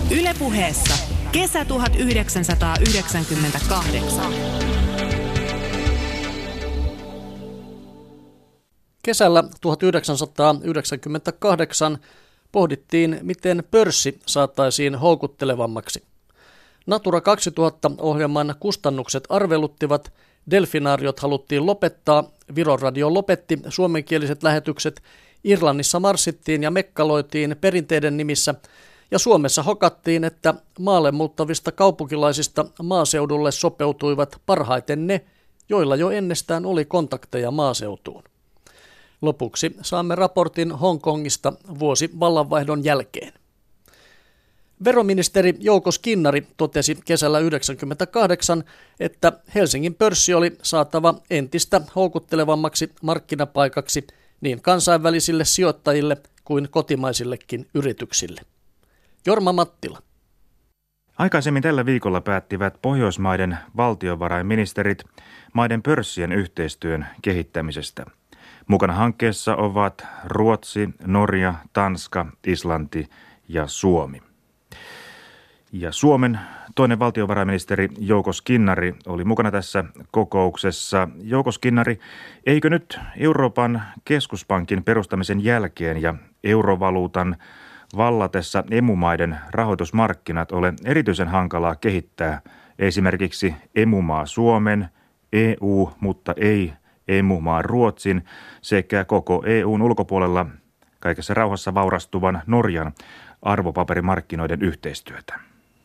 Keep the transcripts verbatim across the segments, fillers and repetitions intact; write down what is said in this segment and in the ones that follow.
Yle Puheessa kesä tuhatyhdeksänsataayhdeksänkymmentäkahdeksan. Kesällä tuhatyhdeksänsataayhdeksänkymmentäkahdeksan pohdittiin, miten pörssi saataisiin houkuttelevammaksi. Natura kaksituhatta-ohjelman kustannukset arveluttivat, delfinaariot haluttiin lopettaa, Viron radio lopetti suomenkieliset lähetykset, Irlannissa marssittiin ja mekkaloitiin perinteiden nimissä, ja Suomessa hokattiin, että maalle muuttavista kaupunkilaisista maaseudulle sopeutuivat parhaiten ne, joilla jo ennestään oli kontakteja maaseutuun. Lopuksi saamme raportin Hongkongista vuosi vallanvaihdon jälkeen. Veroministeri Jouko Skinnari totesi kesällä yhdeksänkymmentäkahdeksan, että Helsingin pörssi oli saatava entistä houkuttelevammaksi markkinapaikaksi niin kansainvälisille sijoittajille kuin kotimaisillekin yrityksille. Jorma Mattila. Aikaisemmin tällä viikolla päättivät Pohjoismaiden valtiovarainministerit maiden pörssien yhteistyön kehittämisestä. Mukana hankkeessa ovat Ruotsi, Norja, Tanska, Islanti ja Suomi. Ja Suomen toinen valtiovarainministeri Jouko Skinnari oli mukana tässä kokouksessa. Jouko Skinnari, eikö nyt Euroopan keskuspankin perustamisen jälkeen ja eurovaluutan vallatessa emumaiden rahoitusmarkkinat ole erityisen hankalaa kehittää esimerkiksi emumaa Suomen, E U, mutta ei emumaa Ruotsin sekä koko E U:n ulkopuolella kaikessa rauhassa vaurastuvan Norjan arvopaperimarkkinoiden yhteistyötä?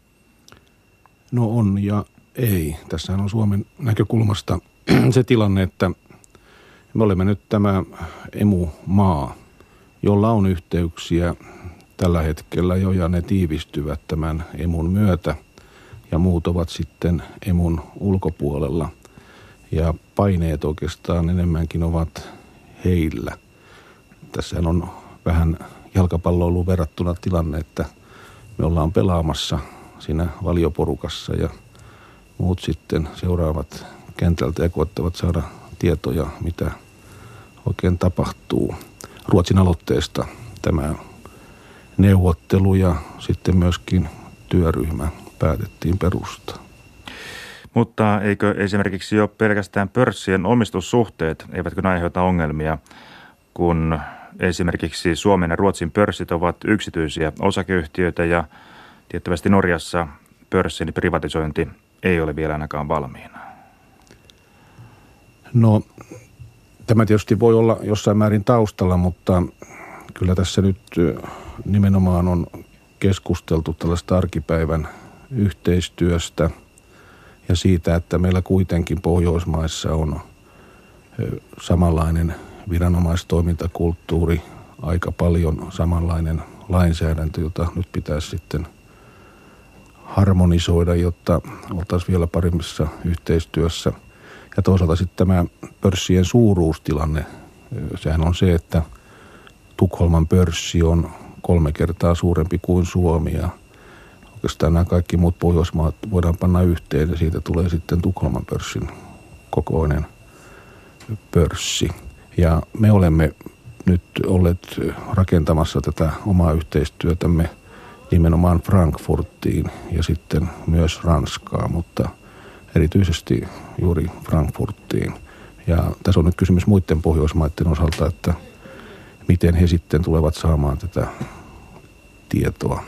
No on ja ei. Tässähän on Suomen näkökulmasta se tilanne, että me olemme nyt tämä emumaa, jolla on yhteyksiä tällä hetkellä jo ja ne tiivistyvät tämän emun myötä ja muut ovat sitten emun ulkopuolella. Ja paineet oikeastaan enemmänkin ovat heillä. Tässähän on vähän jalkapalloiluun verrattuna tilanne, että me ollaan pelaamassa siinä valioporukassa ja muut sitten seuraavat kentältä ja koettavat saada tietoja, mitä oikein tapahtuu. Ruotsin aloitteesta tämä neuvottelu ja sitten myöskin työryhmä päätettiin perustaa. Mutta eikö esimerkiksi jo pelkästään pörssien omistussuhteet, eivätkö ne aiheuta ongelmia, kun esimerkiksi Suomen ja Ruotsin pörssit ovat yksityisiä osakeyhtiöitä ja tiettävästi Norjassa pörssin privatisointi ei ole vielä ainakaan valmiina? No, tämä tietysti voi olla jossain määrin taustalla, mutta kyllä tässä nyt nimenomaan on keskusteltu tällaista arkipäivän yhteistyöstä ja siitä, että meillä kuitenkin Pohjoismaissa on samanlainen viranomaistoimintakulttuuri, aika paljon samanlainen lainsäädäntö, jota nyt pitäisi sitten harmonisoida, jotta oltaisiin vielä paremmissa yhteistyössä. Ja toisaalta sitten tämä pörssien suuruustilanne, sehän on se, että Tukholman pörssi on kolme kertaa suurempi kuin Suomi ja oikeastaan nämä kaikki muut Pohjoismaat voidaan panna yhteen ja siitä tulee sitten Tukholman pörssin kokoinen pörssi. Ja me olemme nyt olleet rakentamassa tätä omaa yhteistyötämme nimenomaan Frankfurtiin ja sitten myös Ranskaan, mutta erityisesti juuri Frankfurtiin. Ja tässä on nyt kysymys muiden Pohjoismaiden osalta, että miten he sitten tulevat saamaan tätä tietoa.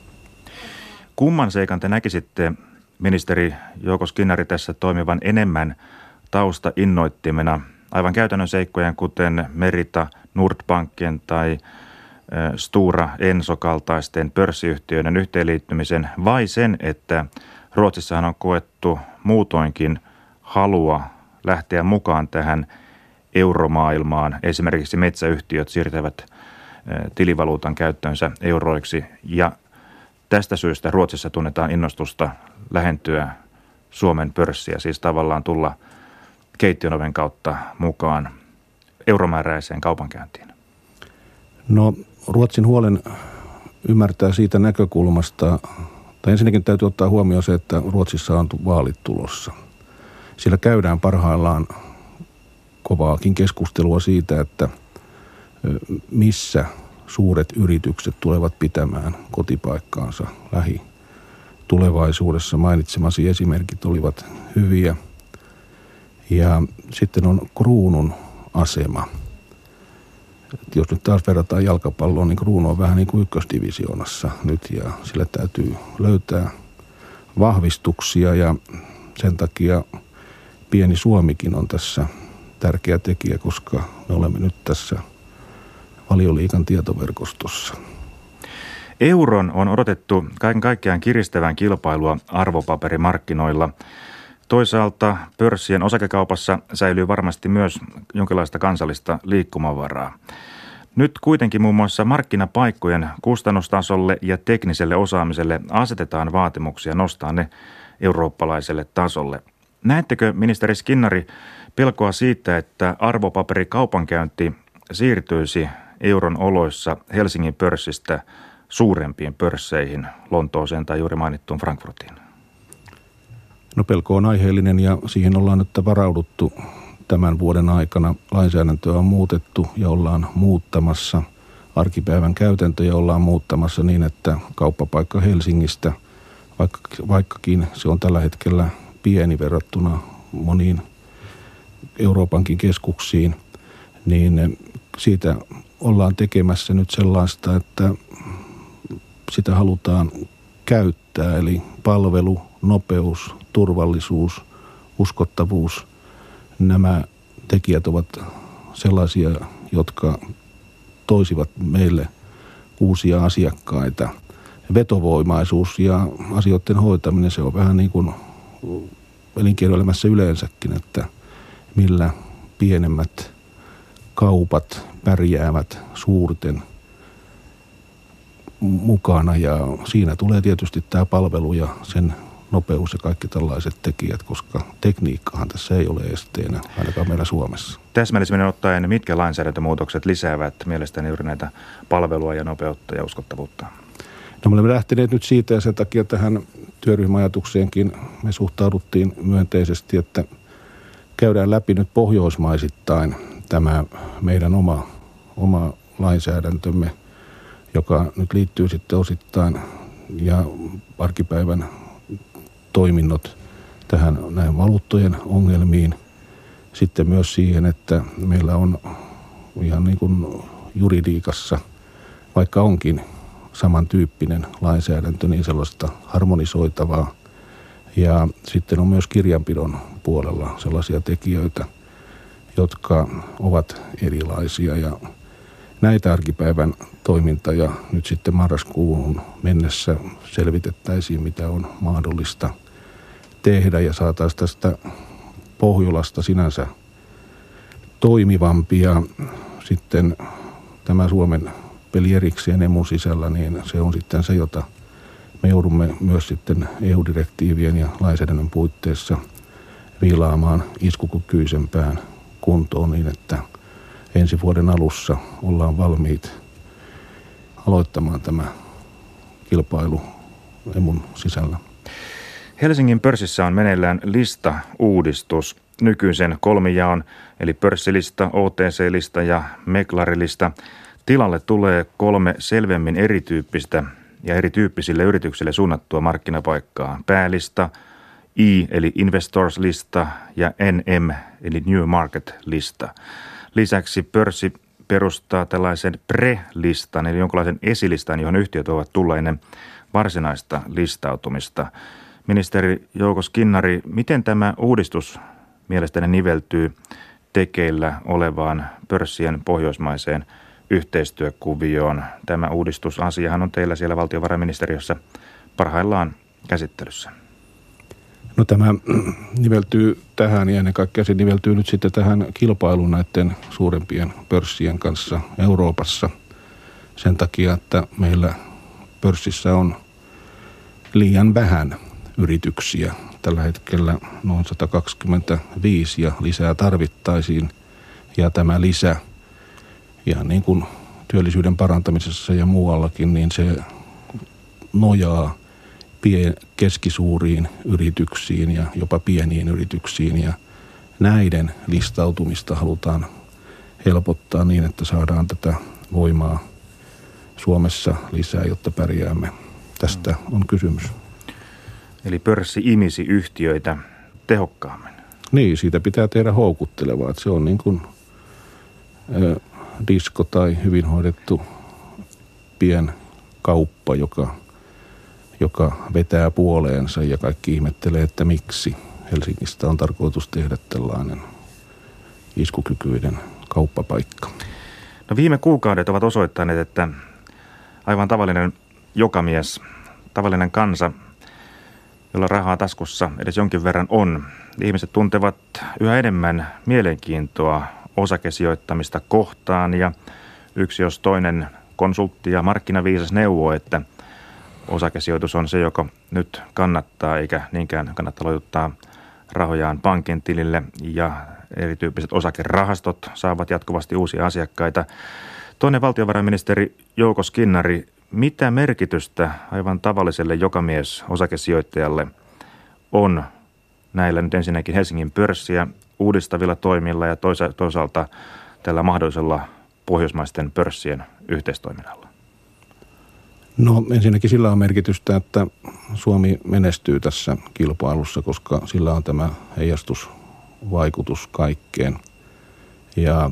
Kumman seikan te näkisitte, ministeri Jouko Skinnari, tässä toimivan enemmän taustainnoittimena aivan käytännön seikkojen, kuten Merita, Nordbanken tai Stora Enso-kaltaisten pörssiyhtiöiden yhteenliittymisen, vai sen, että Ruotsissahan on koettu muutoinkin halua lähteä mukaan tähän euromaailmaan. Esimerkiksi metsäyhtiöt siirtävät tilivaluutan käyttöönsä euroiksi ja tästä syystä Ruotsissa tunnetaan innostusta lähentyä Suomen pörssiä, siis tavallaan tulla keittiön oven kautta mukaan euromääräiseen kaupankäyntiin. No, Ruotsin huolen ymmärtää siitä näkökulmasta, tai ensinnäkin täytyy ottaa huomioon se, että Ruotsissa on vaalit tulossa. Siellä käydään parhaillaan kovaakin keskustelua siitä, että missä suuret yritykset tulevat pitämään kotipaikkaansa lähitulevaisuudessa. Mainitsemasi esimerkit olivat hyviä. Ja sitten on kruunun asema. Et jos nyt taas verrataan jalkapalloon, niin kruunu on vähän niin kuin ykkösdivisioonassa nyt ja sille täytyy löytää vahvistuksia ja sen takia pieni Suomikin on tässä tärkeä tekijä, koska me olemme nyt tässä Valioliigan tietoverkostossa. Euron on odotettu kaiken kaikkiaan kiristävän kilpailua arvopaperimarkkinoilla. Toisaalta pörssien osakekaupassa säilyy varmasti myös jonkinlaista kansallista liikkumavaraa. Nyt kuitenkin muun muassa markkinapaikkojen kustannustasolle ja tekniselle osaamiselle asetetaan vaatimuksia nostaa ne eurooppalaiselle tasolle. Näettekö, ministeri Skinnari, pelkoa siitä, että arvopaperikaupankäynti siirtyisi euron oloissa Helsingin pörssistä suurempiin pörsseihin, Lontooseen tai juuri mainittuun Frankfurtiin? No pelko on aiheellinen ja siihen ollaan nyt varauduttu tämän vuoden aikana. Lainsäädäntöä on muutettu ja ollaan muuttamassa. Arkipäivän käytäntöjä ollaan muuttamassa niin, että kauppapaikka Helsingistä, vaikkakin se on tällä hetkellä pieni verrattuna moniin Euroopankin keskuksiin, niin siitä ollaan tekemässä nyt sellaista, että sitä halutaan käyttää, eli palvelu, nopeus, turvallisuus, uskottavuus, nämä tekijät ovat sellaisia, jotka toisivat meille uusia asiakkaita. Vetovoimaisuus ja asioiden hoitaminen, se on vähän niin kuin elinkeinoelämässä yleensäkin, että millä pienemmät kaupat pärjäävät suurten mukana ja siinä tulee tietysti tämä palvelu ja sen nopeus ja kaikki tällaiset tekijät, koska tekniikkahan tässä ei ole esteenä, ainakaan meillä Suomessa. Täsmällisemmin ottaen, mitkä lainsäädäntömuutokset lisäävät mielestäni juuri näitä palvelua ja nopeutta ja uskottavuutta? No me olemme lähteneet nyt siitä ja sen takia tähän työryhmäajatukseenkin me suhtauduttiin myönteisesti, että käydään läpi nyt pohjoismaisittain tämä meidän oma, oma lainsäädäntömme, joka nyt liittyy sitten osittain ja arkipäivän toiminnot tähän näihin valuuttojen ongelmiin. Sitten myös siihen, että meillä on ihan niin kuin juridiikassa, vaikka onkin samantyyppinen lainsäädäntö, niin sellaista harmonisoitavaa. Ja sitten on myös kirjanpidon puolella sellaisia tekijöitä, jotka ovat erilaisia ja näitä arkipäivän toimintoja nyt sitten marraskuuhun mennessä selvitettäisiin, mitä on mahdollista tehdä ja saataisiin tästä Pohjolasta sinänsä toimivampi ja sitten tämä Suomen peli erikseen emun sisällä, niin se on sitten se, jota me joudumme myös sitten E U-direktiivien ja lainsäädännön puitteissa viilaamaan iskukykyisempään kuntoon niin, että ensi vuoden alussa ollaan valmiit aloittamaan tämä kilpailu emun sisällä. Helsingin pörssissä on meneillään lista-uudistus. Nykyisen kolmijaon, eli pörssilista, O T C-lista ja meklarilista. Tilalle tulee kolme selvemmin erityyppistä ja erityyppisille yrityksille suunnattua markkinapaikkaa. Päälista, I eli Investors-lista ja N M eli New Market-lista. Lisäksi pörssi perustaa tällaisen pre-listan eli jonkinlaisen esilistan, johon yhtiöt voivat tulla ennen varsinaista listautumista. Ministeri Jouko Skinnari, miten tämä uudistus mielestäni niveltyy tekeillä olevaan pörssien pohjoismaiseen yhteistyökuvioon? Tämä uudistusasiahan on teillä siellä valtiovarainministeriössä parhaillaan käsittelyssä. No tämä niveltyy tähän ja ennen kaikkea se niveltyy nyt sitten tähän kilpailuun näiden suurempien pörssien kanssa Euroopassa sen takia, että meillä pörssissä on liian vähän yrityksiä. Tällä hetkellä noin sata kaksikymmentäviisi ja lisää tarvittaisiin ja tämä lisä ihan niin kuin työllisyyden parantamisessa ja muuallakin, niin se nojaa pien, keskisuuriin yrityksiin ja jopa pieniin yrityksiin ja näiden listautumista halutaan helpottaa niin, että saadaan tätä voimaa Suomessa lisää, jotta pärjäämme. Tästä on kysymys. Eli pörssi imisi yhtiöitä tehokkaammin. Niin, siitä pitää tehdä houkuttelevaa. Että se on niin kuin ö, disko tai hyvin hoidettu pienkauppa, joka, joka vetää puoleensa ja kaikki ihmettelee, että miksi Helsingistä on tarkoitus tehdä tällainen iskukykyinen kauppapaikka. No viime kuukaudet ovat osoittaneet, että aivan tavallinen jokamies, tavallinen kansa, jolla rahaa taskussa edes jonkin verran on. Ihmiset tuntevat yhä enemmän mielenkiintoa osakesijoittamista kohtaan ja yksi jos toinen konsultti ja markkinaviisas neuvoo, että osakesijoitus on se, joka nyt kannattaa eikä niinkään kannattaa loittaa rahojaan pankin tilille ja erityyppiset osakerahastot saavat jatkuvasti uusia asiakkaita. Toinen valtiovarainministeri Jouko Skinnari, mitä merkitystä aivan tavalliselle jokamies osakesijoittajalle on näillä nyt ensinnäkin Helsingin pörssiä uudistavilla toimilla ja toisaalta tällä mahdollisella pohjoismaisten pörssien yhteistoiminnalla? No ensinnäkin sillä on merkitystä, että Suomi menestyy tässä kilpailussa, koska sillä on tämä heijastusvaikutus kaikkeen. Ja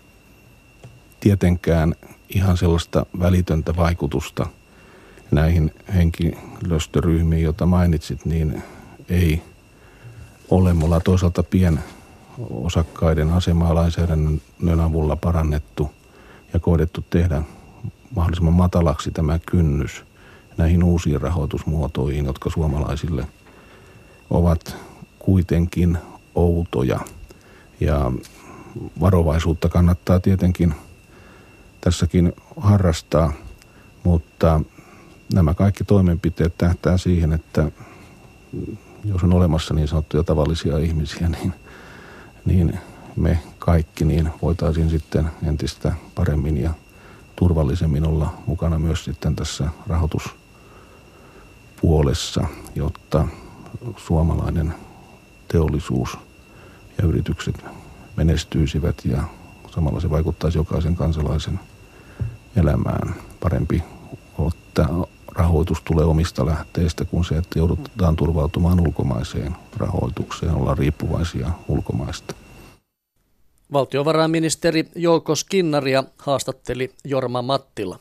tietenkään ihan sellaista välitöntä vaikutusta näihin henkilöstöryhmiin, joita mainitsit, niin ei ole. Me ollaan toisaalta pienosakkaiden asemaa lainsäädännön avulla parannettu ja koetettu tehdä mahdollisimman matalaksi tämä kynnys näihin uusiin rahoitusmuotoihin, jotka suomalaisille ovat kuitenkin outoja. Ja varovaisuutta kannattaa tietenkin tässäkin harrastaa, mutta nämä kaikki toimenpiteet tähtää siihen, että jos on olemassa niin sanottuja tavallisia ihmisiä, niin, niin me kaikki niin voitaisiin sitten entistä paremmin ja turvallisemmin olla mukana myös sitten tässä rahoituspuolessa, jotta suomalainen teollisuus ja yritykset menestyisivät ja samalla se vaikuttaisi jokaisen kansalaisen elämään. Parempi että rahoitus tulee omista lähteistä kuin se, että joudutaan turvautumaan ulkomaiseen rahoitukseen, ollaan riippuvaisia ulkomaista. Valtiovarainministeri Jouko Skinnaria haastatteli Jorma Mattila.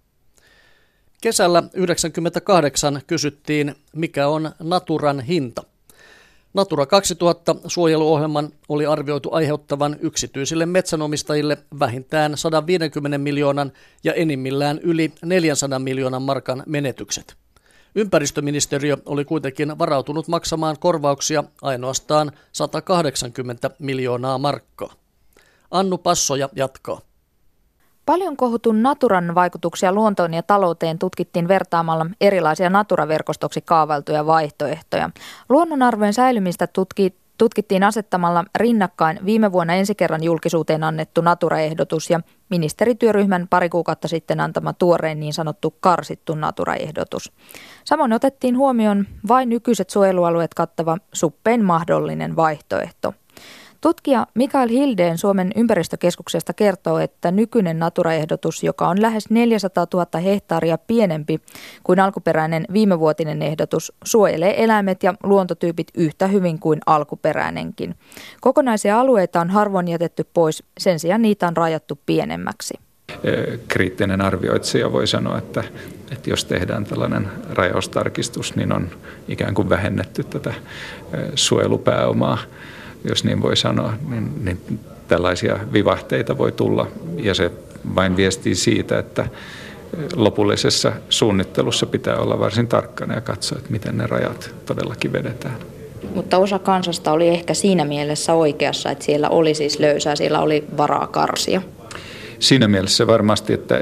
Kesällä yhdeksänkymmentäkahdeksan kysyttiin, mikä on Naturan hinta. Natura kaksituhatta suojeluohjelman oli arvioitu aiheuttavan yksityisille metsänomistajille vähintään sata viisikymmentä miljoonan ja enimmillään yli neljäsataa miljoonan markan menetykset. Ympäristöministeriö oli kuitenkin varautunut maksamaan korvauksia ainoastaan sata kahdeksankymmentä miljoonaa markkaa. Annu Passoja jatkaa. Paljon kohutun Naturan vaikutuksia luontoon ja talouteen tutkittiin vertaamalla erilaisia Natura-verkostoksi kaavailtuja vaihtoehtoja. Luonnonarvojen säilymistä tutki, tutkittiin asettamalla rinnakkain viime vuonna ensi kerran julkisuuteen annettu Natura-ehdotus ja ministerityöryhmän pari kuukautta sitten antama tuoreen niin sanottu karsittu Natura-ehdotus. Samoin otettiin huomioon vain nykyiset suojelualueet kattava suppein mahdollinen vaihtoehto. Tutkija Mikael Hildén Suomen ympäristökeskuksesta kertoo, että nykyinen Natura-ehdotus, joka on lähes neljäsataatuhatta hehtaaria pienempi kuin alkuperäinen viimevuotinen ehdotus, suojelee eläimet ja luontotyypit yhtä hyvin kuin alkuperäinenkin. Kokonaisia alueita on harvoin jätetty pois, sen sijaan niitä on rajattu pienemmäksi. Kriittinen arvioitsija voi sanoa, että, että jos tehdään tällainen rajaustarkistus, niin on ikään kuin vähennetty tätä suojelupääomaa. Jos niin voi sanoa, niin, niin tällaisia vivahteita voi tulla ja se vain viestii siitä, että lopullisessa suunnittelussa pitää olla varsin tarkkana ja katsoa, että miten ne rajat todellakin vedetään. Mutta osa kansasta oli ehkä siinä mielessä oikeassa, että siellä oli siis löysää, siellä oli varaa karsia. Siinä mielessä varmasti, että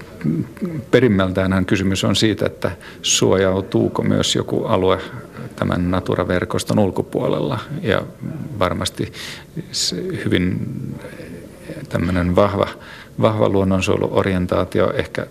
perimmältäänhän kysymys on siitä, että suojautuuko myös joku alue tämän Natura-verkoston ulkopuolella ja varmasti hyvin tämmöinen vahva, vahva luonnonsuojeluorientaatio ehkä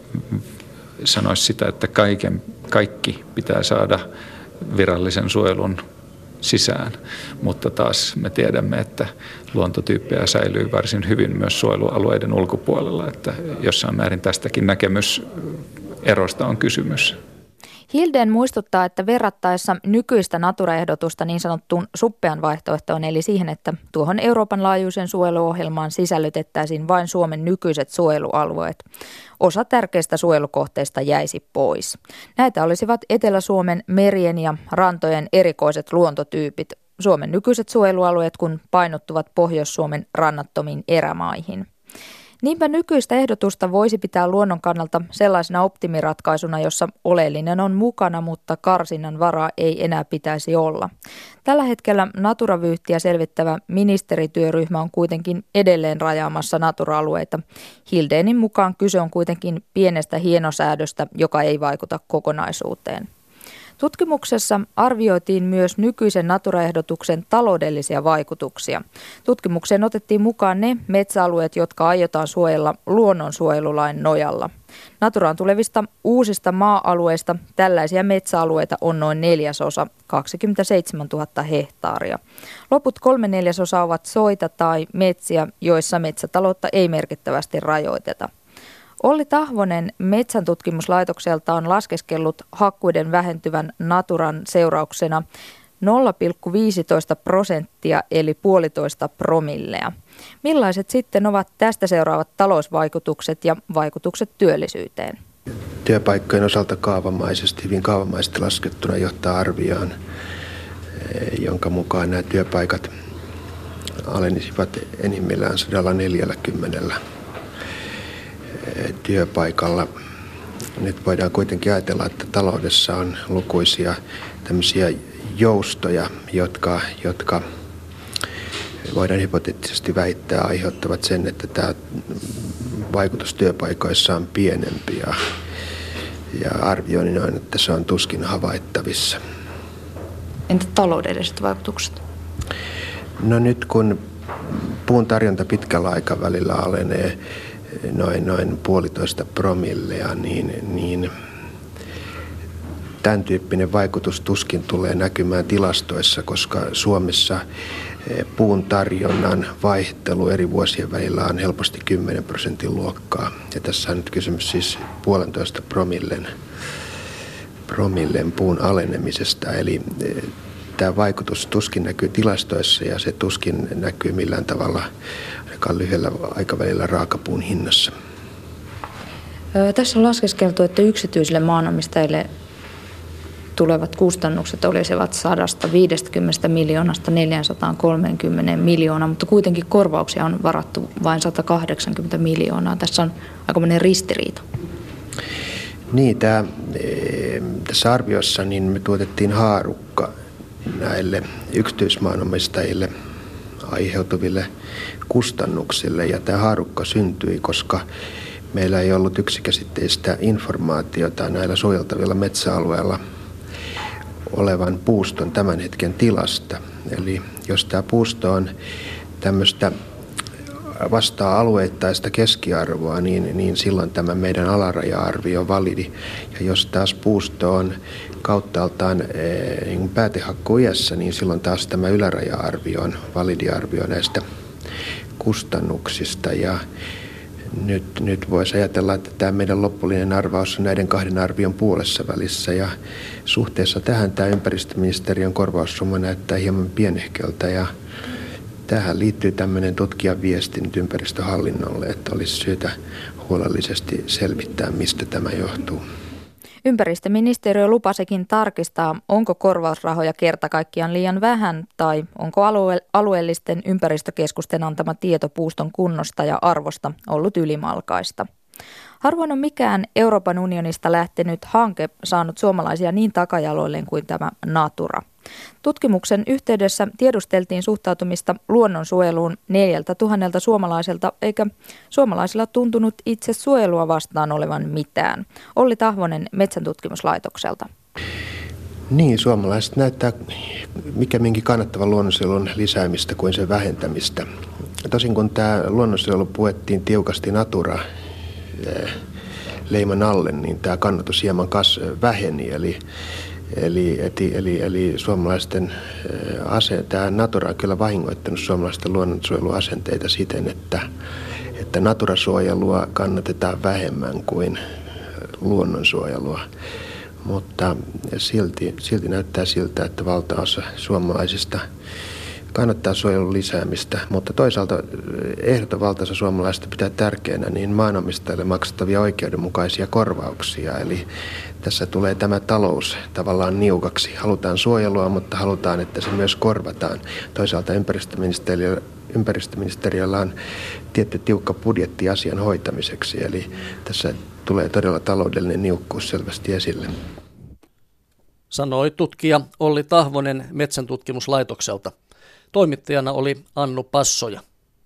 sanoisi sitä, että kaiken, kaikki pitää saada virallisen suojelun sisään. Mutta taas me tiedämme, että luontotyyppejä säilyy varsin hyvin myös suojelualueiden ulkopuolella, että jossain määrin tästäkin näkemyserosta on kysymys. Hildén muistuttaa, että verrattaessa nykyistä Natura-ehdotusta niin sanottuun suppean vaihtoehtoon, eli siihen, että tuohon Euroopan laajuisen suojeluohjelmaan sisällytettäisiin vain Suomen nykyiset suojelualueet. Osa tärkeistä suojelukohteista jäisi pois. Näitä olisivat Etelä-Suomen merien ja rantojen erikoiset luontotyypit, Suomen nykyiset suojelualueet, kun painottuvat Pohjois-Suomen rannattomiin erämaihin. Niinpä nykyistä ehdotusta voisi pitää luonnon kannalta sellaisena optimiratkaisuna, jossa oleellinen on mukana, mutta karsinnan varaa ei enää pitäisi olla. Tällä hetkellä Natura-vyyhtiä selvittävä ministerityöryhmä on kuitenkin edelleen rajaamassa Natura-alueita. Hildénin mukaan kyse on kuitenkin pienestä hienosäädöstä, joka ei vaikuta kokonaisuuteen. Tutkimuksessa arvioitiin myös nykyisen Natura-ehdotuksen taloudellisia vaikutuksia. Tutkimukseen otettiin mukaan ne metsäalueet, jotka aiotaan suojella luonnonsuojelulain nojalla. Naturaan tulevista uusista maa-alueista tällaisia metsäalueita on noin neljäsosa, kaksikymmentäseitsemäntuhatta hehtaaria. Loput kolme neljäsosaa ovat soita tai metsiä, joissa metsätaloutta ei merkittävästi rajoiteta. Olli Tahvonen metsäntutkimuslaitokselta on laskeskellut hakkuiden vähentyvän Naturan seurauksena nolla pilkku viisitoista prosenttia eli puolitoista promillea. Millaiset sitten ovat tästä seuraavat talousvaikutukset ja vaikutukset työllisyyteen? Työpaikkojen osalta kaavamaisesti, hyvin kaavamaisesti laskettuna johtaa arvioon, jonka mukaan nämä työpaikat alenisivat enimmillään sata neljäkymmentä työpaikalla. Nyt voidaan kuitenkin ajatella, että taloudessa on lukuisia tämmöisiä joustoja, jotka, jotka voidaan hypoteettisesti väittää aiheuttavat sen, että tämä vaikutus työpaikoissa on pienempi ja, ja arvioin on, että se on tuskin havaittavissa. Entä taloudelliset vaikutukset? No nyt kun puun tarjonta pitkällä aikavälillä alenee noin, noin puolitoista promillea, niin, niin tämän tyyppinen vaikutus tuskin tulee näkymään tilastoissa, koska Suomessa puun tarjonnan vaihtelu eri vuosien välillä on helposti kymmenen prosentin luokkaa. Ja tässä on nyt kysymys siis puolentoista promillen, promillen puun alenemisesta. Eli tämä vaikutus tuskin näkyy tilastoissa ja se tuskin näkyy millään tavalla ainakaan lyhyellä aikavälillä raakapuun hinnassa. Öö, tässä on laskeskeltu, että yksityisille maanomistajille tulevat kustannukset olisivat sata viisikymmentä miljoonasta neljäsataakolmekymmentä miljoonaa, mutta kuitenkin korvauksia on varattu vain sata kahdeksankymmentä miljoonaa. Tässä on aikamoinen ristiriita. Niin, tämä, tässä arviossa niin me tuotettiin haarukka näille yksityismaanomistajille aiheutuville kustannuksille. Ja tämä haarukka syntyi, koska meillä ei ollut yksikäsitteistä informaatiota näillä suojeltavilla metsäalueilla olevan puuston tämän hetken tilasta. Eli jos tämä puusto on tämmöistä vastaa alueittaista keskiarvoa, niin, niin silloin tämä meidän alaraja-arvio on validi. Ja jos taas puusto on kauttaaltaan e, niin päätehakkuiässä, niin silloin taas tämä yläraja-arvio on validi arvio näistä kustannuksista. Ja nyt, nyt voisi ajatella, että tämä meidän loppullinen arvaus on näiden kahden arvion puolessa välissä. Ja suhteessa tähän tämä ympäristöministeriön korvaussumma näyttää hieman pienehköltä. Ja tähän liittyy tämmöinen tutkijan viesti nyt ympäristöhallinnolle, että olisi syytä huolellisesti selvittää, mistä tämä johtuu. Ympäristöministeriö lupasikin tarkistaa, onko korvausrahoja kerta kaikkiaan liian vähän tai onko alue- alueellisten ympäristökeskusten antama tieto puuston kunnosta ja arvosta ollut ylimalkaista. Harvoin on mikään Euroopan unionista lähtenyt hanke saanut suomalaisia niin takajaloilleen kuin tämä Natura. Tutkimuksen yhteydessä tiedusteltiin suhtautumista luonnonsuojeluun neljältä tuhannelta suomalaiselta, eikä suomalaisilla tuntunut itse suojelua vastaan olevan mitään. Olli Tahvonen Metsäntutkimuslaitokselta. Niin, suomalaiset näyttää mikä minkin kannattavan luonnonsuojelun lisäämistä kuin sen vähentämistä. Tosin kun tämä luonnonsuojelu puettiin tiukasti Natura leiman alle, niin tämä kannatus hieman kas väheni, eli Eli, eli, eli, eli suomalaisten ase, tämä Natura on kyllä vahingoittanut suomalaisten luonnonsuojeluasenteita siten, että, että Natura-suojelua kannatetaan vähemmän kuin luonnonsuojelua. Mutta silti, silti näyttää siltä, että valtaosa suomalaisista kannattaa suojelun lisäämistä, mutta toisaalta ehdoton valtaosa suomalaisista pitää tärkeänä niin maanomistajille maksettavia oikeudenmukaisia korvauksia. Eli tässä tulee tämä talous tavallaan niukaksi. Halutaan suojelua, mutta halutaan, että se myös korvataan. Toisaalta ympäristöministeriö, ympäristöministeriöllä on tietty tiukka budjetti asian hoitamiseksi, eli tässä tulee todella taloudellinen niukkuus selvästi esille. Sanoi tutkija Olli Tahvonen Metsäntutkimuslaitokselta. Toimittajana oli Annu Passoja.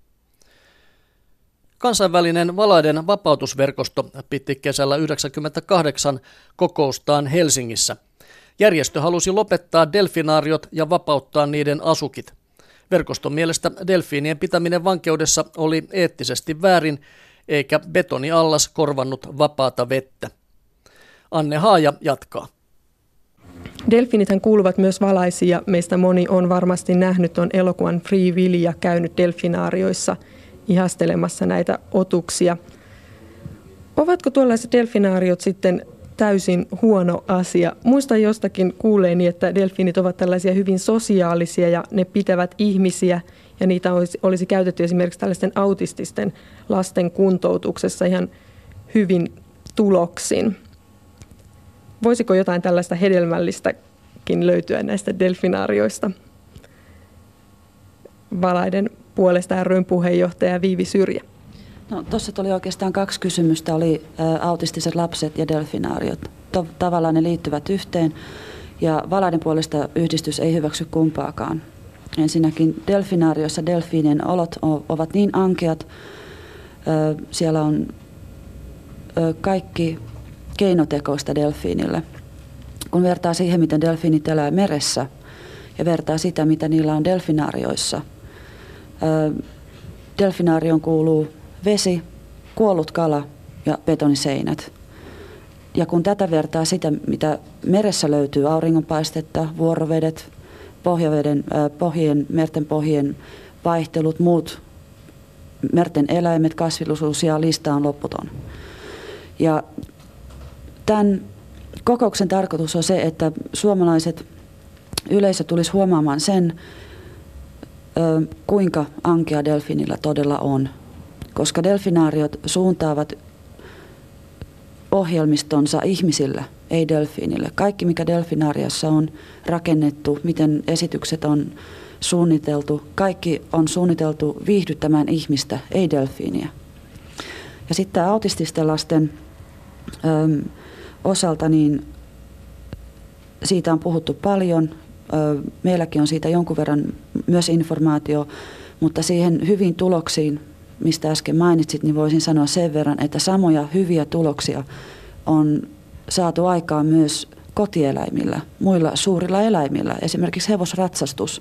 Kansainvälinen valaiden vapautusverkosto piti kesällä yhdeksänkymmentäkahdeksan kokoustaan Helsingissä. Järjestö halusi lopettaa delfinaariot ja vapauttaa niiden asukit. Verkoston mielestä delfiinien pitäminen vankeudessa oli eettisesti väärin, eikä betoniallas korvannut vapaata vettä. Anne Haaja jatkaa. Delfiinithän kuuluvat myös valaisiin ja meistä moni on varmasti nähnyt tuon elokuvan Free Willy ja käynyt delfinaarioissa ihastelemassa näitä otuksia. Ovatko tuollaiset delfinaariot sitten täysin huono asia? Muistan jostakin kuuleeni, että delfiinit ovat tällaisia hyvin sosiaalisia ja ne pitävät ihmisiä ja niitä olisi, olisi käytetty esimerkiksi tällaisten autististen lasten kuntoutuksessa ihan hyvin tuloksin. Voisiko jotain tällaista hedelmällistäkin löytyä näistä delfinaarioista? Valaiden puolesta ry:n puheenjohtaja Viivi Syrjä. No, tuossa tuli oikeastaan kaksi kysymystä, oli ä, autistiset lapset ja delfinaariot. To, tavallaan ne liittyvät yhteen ja valaiden puolesta yhdistys ei hyväksy kumpaakaan. Ensinnäkin delfinaariossa delfiinien olot o, ovat niin ankeat, ö, siellä on ö, kaikki keinotekoista delfiinille. Kun vertaa siihen, miten delfiinit elää meressä ja vertaa sitä, mitä niillä on delfinaarioissa. Ö, delfinaarioon kuuluu vesi, kuollut kala ja betoniseinät. Ja kun tätä vertaa sitä, mitä meressä löytyy, auringonpaistetta, vuorovedet, pohjaveden, äh, pohjien, merten pohjien vaihtelut, muut merten eläimet, kasvillisuus ja lista on lopputon. Ja tämän kokouksen tarkoitus on se, että suomalaiset yleisö tulisi huomaamaan sen, äh, kuinka ankea delfiinillä todella on. Koska delfinaariot suuntaavat ohjelmistonsa ihmisille, ei delfiinille. Kaikki, mikä delfinaariossa on rakennettu, miten esitykset on suunniteltu, kaikki on suunniteltu viihdyttämään ihmistä, ei delfiiniä. Ja sitten autististen lasten ö, osalta, niin siitä on puhuttu paljon. Ö, meilläkin on siitä jonkun verran myös informaatio, mutta siihen hyviin tuloksiin, mistä äsken mainitsit, niin voisin sanoa sen verran, että samoja hyviä tuloksia on saatu aikaan myös kotieläimillä, muilla suurilla eläimillä, esimerkiksi hevosratsastus.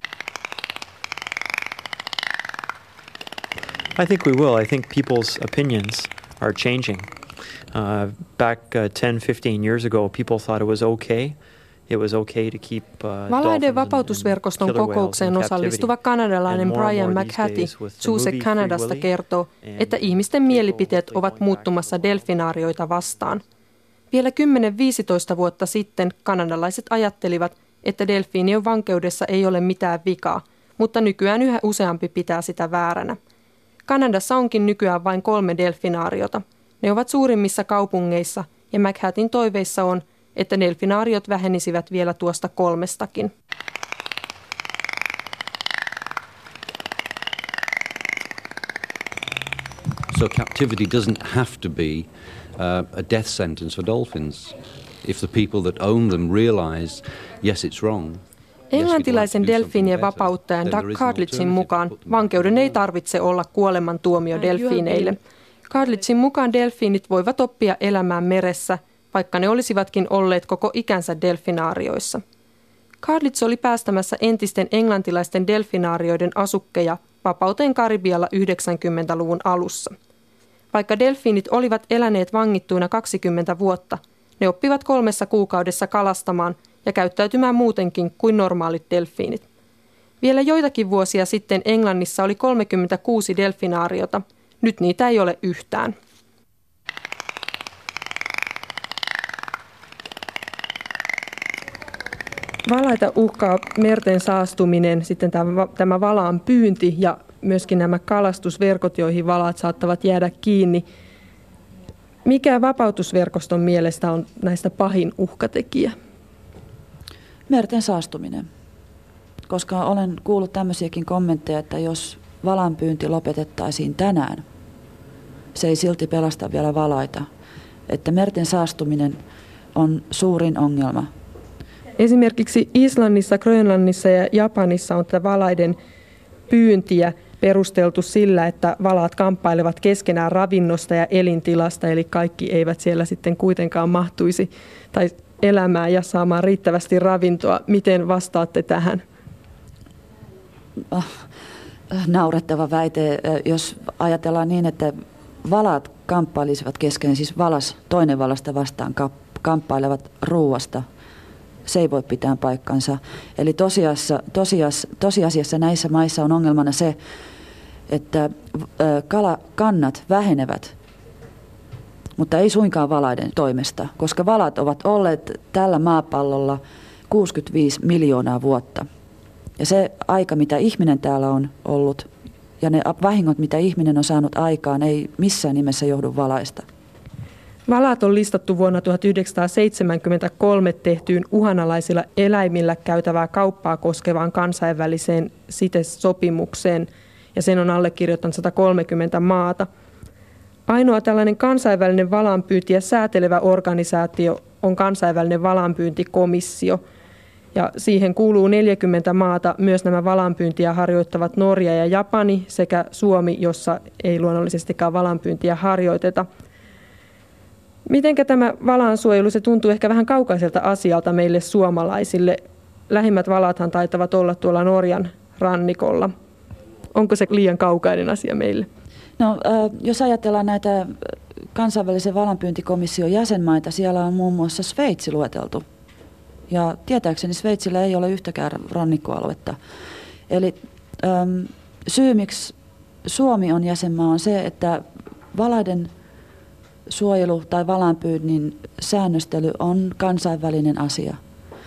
I think we will. I think people's opinions are changing. Uh, back uh, ten, fifteen years ago, people thought it was okay. It was okay to keep, uh, Valaiden vapautusverkoston kokoukseen osallistuva kanadalainen Brian McHattie Choose Canadasta kertoo, että ihmisten mielipiteet ovat muuttumassa delfinaarioita vastaan. Vielä kymmenen viisitoista vuotta sitten kanadalaiset ajattelivat, että delfiinien vankeudessa ei ole mitään vikaa, mutta nykyään yhä useampi pitää sitä vääränä. Kanadassa onkin nykyään vain kolme delfinaariota. Ne ovat suurimmissa kaupungeissa ja McHattien toiveissa on, että delfinaariot vähenisivät vielä tuosta kolmestakin. So captivity doesn't have to be uh, a death sentence for dolphins. If the people that own them realize, yes, it's wrong. Englantilaisen delfiinien vapauttajan Doug Cartledgein mukaan vankeuden ei tarvitse olla kuolemantuomio delfiineille. Cartledgein mukaan delfiinit voivat oppia elämään meressä, vaikka ne olisivatkin olleet koko ikänsä delfinaarioissa. Cartledge oli päästämässä entisten englantilaisten delfinaarioiden asukkeja vapauteen Karibialla yhdeksänkymmentäluvun alussa. Vaikka delfiinit olivat eläneet vangittuina kaksikymmentä vuotta, ne oppivat kolmessa kuukaudessa kalastamaan ja käyttäytymään muutenkin kuin normaalit delfiinit. Vielä joitakin vuosia sitten Englannissa oli kolmekymmentäkuusi delfinaariota. Nyt niitä ei ole yhtään. Valaita uhkaa merten saastuminen, sitten tämä, tämä valaan pyynti ja myöskin nämä kalastusverkot, joihin valaat saattavat jäädä kiinni. Mikä vapautusverkoston mielestä on näistä pahin uhkatekijä? Merten saastuminen. Koska olen kuullut tämmöisiäkin kommentteja, että jos valanpyynti lopetettaisiin tänään, se ei silti pelasta vielä valaita. Että merten saastuminen on suurin ongelma. Esimerkiksi Islannissa, Grönlannissa ja Japanissa on tätä valaiden pyyntiä perusteltu sillä, että valaat kamppailevat keskenään ravinnosta ja elintilasta, eli kaikki eivät siellä sitten kuitenkaan mahtuisi tai elämään ja saamaan riittävästi ravintoa. Miten vastaatte tähän? Oh, naurettava väite, jos ajatellaan niin, että valaat kamppailisivat kesken, siis valas, toinen valasta vastaan kamppailevat ruuasta. Se ei voi pitää paikkansa. Eli tosiasiassa, tosias, tosiasiassa näissä maissa on ongelmana se, että kalakannat vähenevät, mutta ei suinkaan valaiden toimesta, koska valat ovat olleet tällä maapallolla kuusikymmentäviisi miljoonaa vuotta. Ja se aika, mitä ihminen täällä on ollut, ja ne vahingot, mitä ihminen on saanut aikaan, ei missään nimessä johdu valaista. Valaat on listattu vuonna tuhatyhdeksänsataaseitsemänkymmentäkolme tehtyyn uhanalaisilla eläimillä käytävää kauppaa koskevaan kansainväliseen CITES-sopimukseen, ja sen on allekirjoittanut sata kolmekymmentä maata. Ainoa tällainen kansainvälinen valanpyyntiä säätelevä organisaatio on kansainvälinen valanpyyntikomissio, ja siihen kuuluu neljäkymmentä maata, myös nämä valanpyyntiä harjoittavat Norja ja Japani sekä Suomi, jossa ei luonnollisestikaan valanpyyntiä harjoiteta. Mitenkä tämä valansuojelu, se tuntuu ehkä vähän kaukaiselta asialta meille suomalaisille. Lähimmät valaathan taitavat olla tuolla Norjan rannikolla. Onko se liian kaukainen asia meille? No, jos ajatellaan näitä kansainvälisen valanpyyntikomission jäsenmaita, siellä on muun muassa Sveitsi lueteltu. Ja tietääkseni Sveitsillä ei ole yhtäkään rannikkoaluetta. Eli äm, syy, miksi Suomi on jäsenmaa, on se, että valaiden suojelu tai valanpyynnin säännöstely on kansainvälinen asia.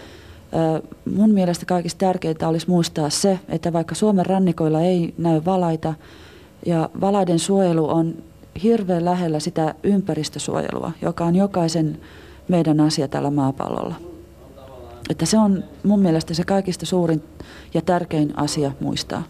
Mun mielestä kaikista tärkeintä olisi muistaa se, että vaikka Suomen rannikoilla ei näy valaita, ja valaiden suojelu on hirveän lähellä sitä ympäristösuojelua, joka on jokaisen meidän asia tällä maapallolla. Että se on mun mielestä se kaikista suurin ja tärkein asia muistaa.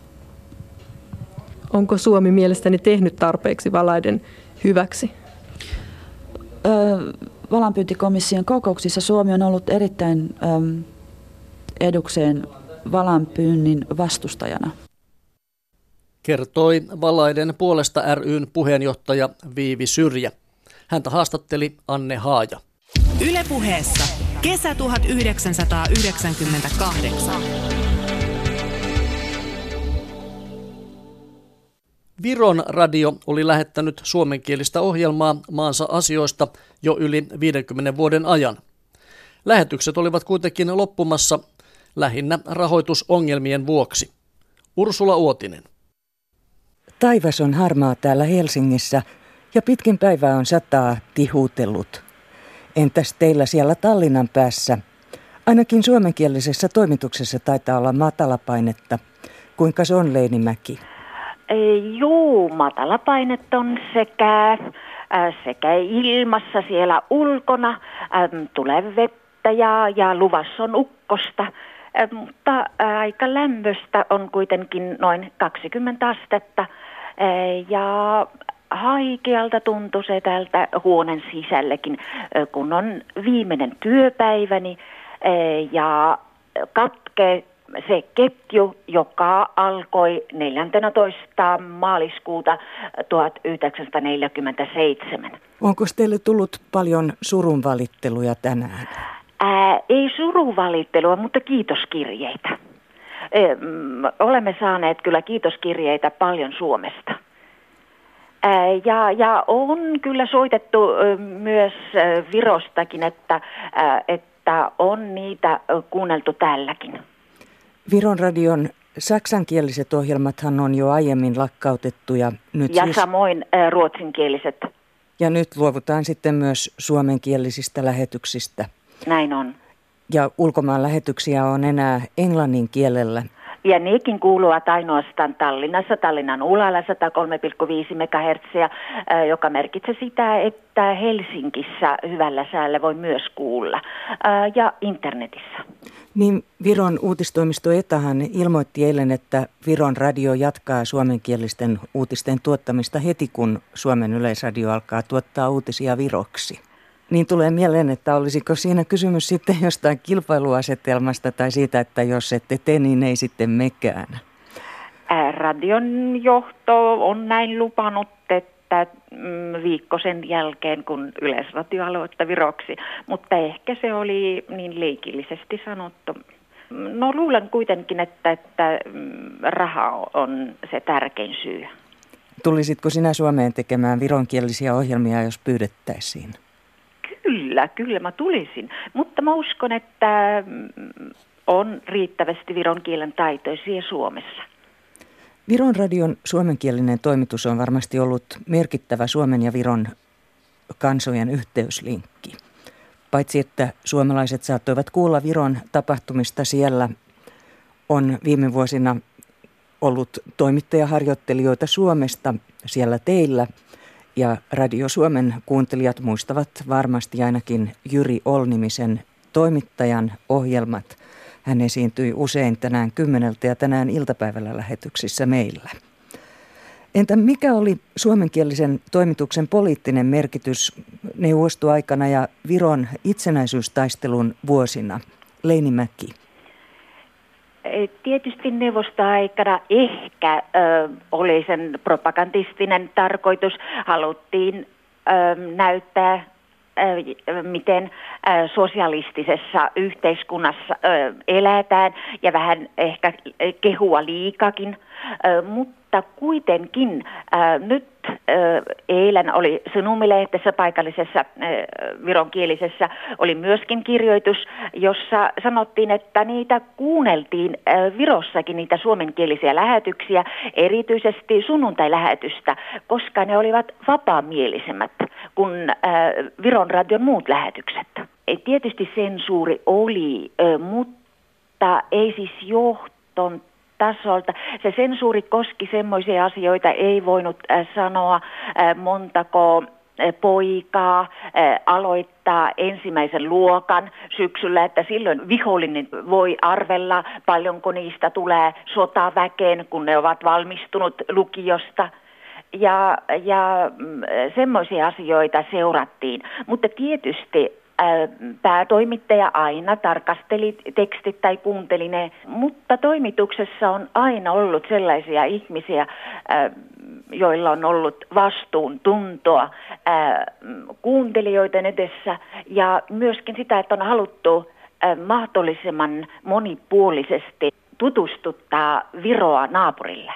Onko Suomi mielestäni tehnyt tarpeeksi valaiden hyväksi? Öö, valanpyyntikomission kokouksissa Suomi on ollut erittäin öö, edukseen valanpyynnin vastustajana. Kertoi Valaiden puolesta ry:n puheenjohtaja Viivi Syrjä. Häntä haastatteli Anne Haaja. Yle Puheessa kesä tuhatyhdeksänsataayhdeksänkymmentäkahdeksan. Viron radio oli lähettänyt suomenkielistä ohjelmaa maansa asioista jo yli viidenkymmenen vuoden ajan. Lähetykset olivat kuitenkin loppumassa lähinnä rahoitusongelmien vuoksi. Ursula Uotinen. Taivas on harmaa täällä Helsingissä ja pitkin päivää on sataa tihutellut. Entäs teillä siellä Tallinnan päässä? Ainakin suomenkielisessä toimituksessa taitaa olla matalapainetta. Kuinka se on, Leinimäki? Juu, matalapainet on sekä, äh, sekä ilmassa siellä ulkona, äh, tulee vettä ja, ja luvassa on ukkosta, äh, mutta äh, aika lämmöstä on kuitenkin noin kaksikymmentä astetta äh, ja haikealta tuntuu se täältä huoneen sisällekin, äh, kun on viimeinen työpäiväni äh, ja katkee se ketju, joka alkoi neljästoista maaliskuuta tuhatyhdeksänsataaneljäkymmentäseitsemän. Onko teille tullut paljon surunvalitteluja tänään? Ää, ei surunvalittelua, mutta kiitoskirjeitä. Ää, olemme saaneet kyllä kiitoskirjeitä paljon Suomesta. Ää, ja, ja on kyllä soitettu ää, myös ää, Virostakin, että, ää, että mutta on niitä kuunneltu täälläkin. Viron radion saksankieliset ohjelmathan on jo aiemmin lakkautettu. Ja, nyt ja siis, samoin ä, ruotsinkieliset. Ja nyt luovutaan sitten myös suomenkielisistä lähetyksistä. Näin on. Ja ulkomaan lähetyksiä on enää englannin kielellä. Ja nekin kuuluvat ainoastaan Tallinnassa, Tallinnan ulalla sata kolme pilkku viisi megahertsiä, joka merkitsee sitä, että Helsingissä hyvällä säällä voi myös kuulla, ja internetissä. Niin Viron uutistoimisto Etahan ilmoitti eilen, että Viron radio jatkaa suomenkielisten uutisten tuottamista heti, kun Suomen Yleisradio alkaa tuottaa uutisia viroksi. Niin tulee mieleen, että olisiko siinä kysymys sitten jostain kilpailuasetelmasta tai siitä, että jos ette tee, niin ei sitten mekään. Radion johto on näin lupannut, että viikko sen jälkeen, kun Yleisradio aloittaa viroksi, mutta ehkä se oli niin leikillisesti sanottu. No luulen kuitenkin, että, että raha on se tärkein syy. Tulisitko sinä Suomeen tekemään vironkielisiä ohjelmia, jos pyydettäisiin? Kyllä, kyllä mä tulisin, mutta mä uskon, että on riittävästi viron kielen taitoisia Suomessa. Viron radion suomenkielinen toimitus on varmasti ollut merkittävä Suomen ja Viron kansojen yhteyslinkki. Paitsi että suomalaiset saattoivat kuulla Viron tapahtumista siellä, on viime vuosina ollut toimittajaharjoittelijoita Suomesta siellä teillä. Ja Radio Suomen kuuntelijat muistavat varmasti ainakin Jyri Olnimisen toimittajan ohjelmat. Hän esiintyi usein tänään kymmeneltä ja tänään iltapäivällä lähetyksissä meillä. Entä mikä oli suomenkielisen toimituksen poliittinen merkitys neuvostoaikana ja Viron itsenäisyystaistelun vuosina? Leini Mäki. Tietysti neuvostoaikana ehkä ö, oli sen propagandistinen tarkoitus. Haluttiin ö, näyttää, ö, miten ö, sosialistisessa yhteiskunnassa ö, eletään ja vähän ehkä kehua liikakin, ö, mutta kuitenkin ö, nyt ö, eilen oli Sanomilehdessä paikallisessa ö, vironkielisessä oli myöskin kirjoitus, jossa sanottiin, että niitä kuunneltiin ö, Virossakin niitä suomenkielisiä lähetyksiä, erityisesti sunnuntailähetystä, koska ne olivat vapaamielisemmät kuin ö, Viron radion muut lähetykset. Ei, tietysti sensuuri oli, ö, mutta ei siis johton tasolta. Se sensuuri koski semmoisia asioita, ei voinut äh, sanoa äh, montako äh, poikaa äh, aloittaa ensimmäisen luokan syksyllä, että silloin vihollinen voi arvella, paljonko niistä tulee sotaväkeen, kun ne ovat valmistunut lukiosta. Ja, ja mm, semmoisia asioita seurattiin, mutta tietysti päätoimittaja aina tarkasteli tekstit tai kuunteli ne, mutta toimituksessa on aina ollut sellaisia ihmisiä, joilla on ollut vastuuntuntoa kuuntelijoiden edessä ja myöskin sitä, että on haluttu mahdollisimman monipuolisesti tutustuttaa Viroa naapurille.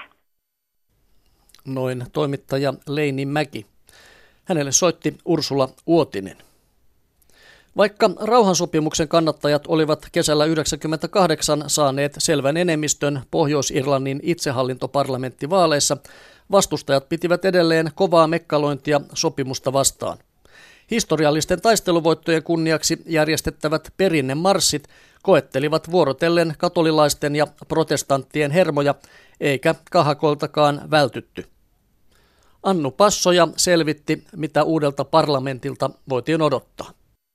Noin toimittaja Leini Mäki. Hänelle soitti Ursula Uotinen. Vaikka rauhansopimuksen kannattajat olivat kesällä yhdeksänkymmentäkahdeksan saaneet selvän enemmistön Pohjois-Irlannin itsehallintoparlamenttivaaleissa, vastustajat pitivät edelleen kovaa mekkalointia sopimusta vastaan. Historiallisten taisteluvoittojen kunniaksi järjestettävät perinnemarssit koettelivat vuorotellen katolilaisten ja protestanttien hermoja, eikä kahakoltakaan vältytty. Annu Passoja selvitti, mitä uudelta parlamentilta voitiin odottaa.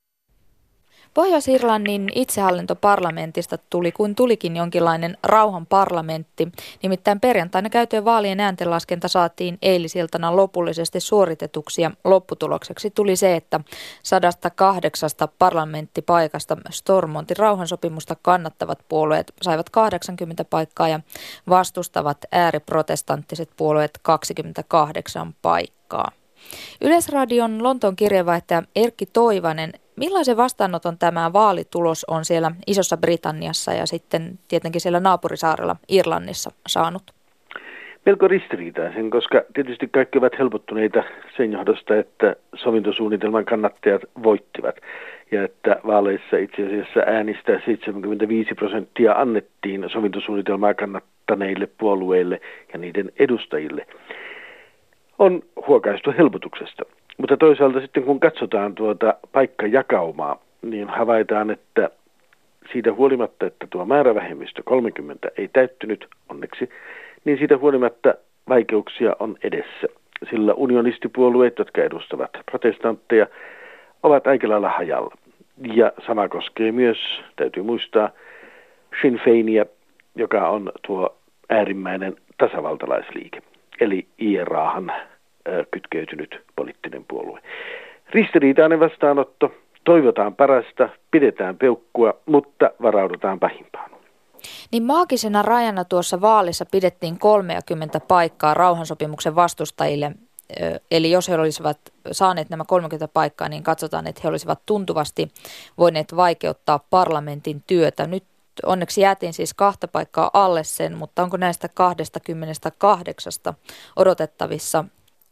Pohjois-Irlannin itsehallintoparlamentista tuli kuin tulikin jonkinlainen rauhan parlamentti. Nimittäin perjantaina käytyjen vaalien ääntenlaskenta saatiin eilisiltana lopullisesti suoritetuksi ja lopputulokseksi tuli se, että sadasta kahdeksasta parlamenttipaikasta Stormontin rauhansopimusta kannattavat puolueet saivat kahdeksankymmentä paikkaa ja vastustavat ääriprotestanttiset puolueet kaksikymmentäkahdeksan paikkaa. Yleisradion Lontoon kirjeenvaihtaja Erkki Toivanen, millaisen vastaanoton tämä vaalitulos on siellä Isossa Britanniassa ja sitten tietenkin siellä naapurisaarella Irlannissa saanut? melko ristiriitaisen, koska tietysti kaikki ovat helpottuneita sen johdosta, että sovintosuunnitelman kannattajat voittivat ja että vaaleissa itse asiassa äänistä seitsemänkymmentäviisi prosenttia annettiin sovintosuunnitelmaa kannattaneille puolueille ja niiden edustajille. On huokaistu helpotuksesta, mutta toisaalta sitten kun katsotaan tuota paikkajakaumaa, niin havaitaan, että siitä huolimatta, että tuo määrävähemmistö kolmekymmentä ei täyttynyt onneksi, niin siitä huolimatta vaikeuksia on edessä, sillä unionistipuolueet, jotka edustavat protestantteja, ovat aika lailla hajalla. Ja sama koskee myös, täytyy muistaa, Sinn Feinia, joka on tuo äärimmäinen tasavaltalaisliike, eli I R A:han kytkeytynyt poliittinen puolue. Ristiriitainen vastaanotto, toivotaan parasta, pidetään peukkua, mutta varaudutaan pahimpaan. Niin maagisena rajana tuossa vaalissa pidettiin kolmekymmentä paikkaa rauhansopimuksen vastustajille. Eli jos he olisivat saaneet nämä kolmekymmentä paikkaa, niin katsotaan, että he olisivat tuntuvasti voineet vaikeuttaa parlamentin työtä. Nyt onneksi jäätiin siis kahta paikkaa alle sen, mutta onko näistä kaksikymmentäkahdeksan odotettavissa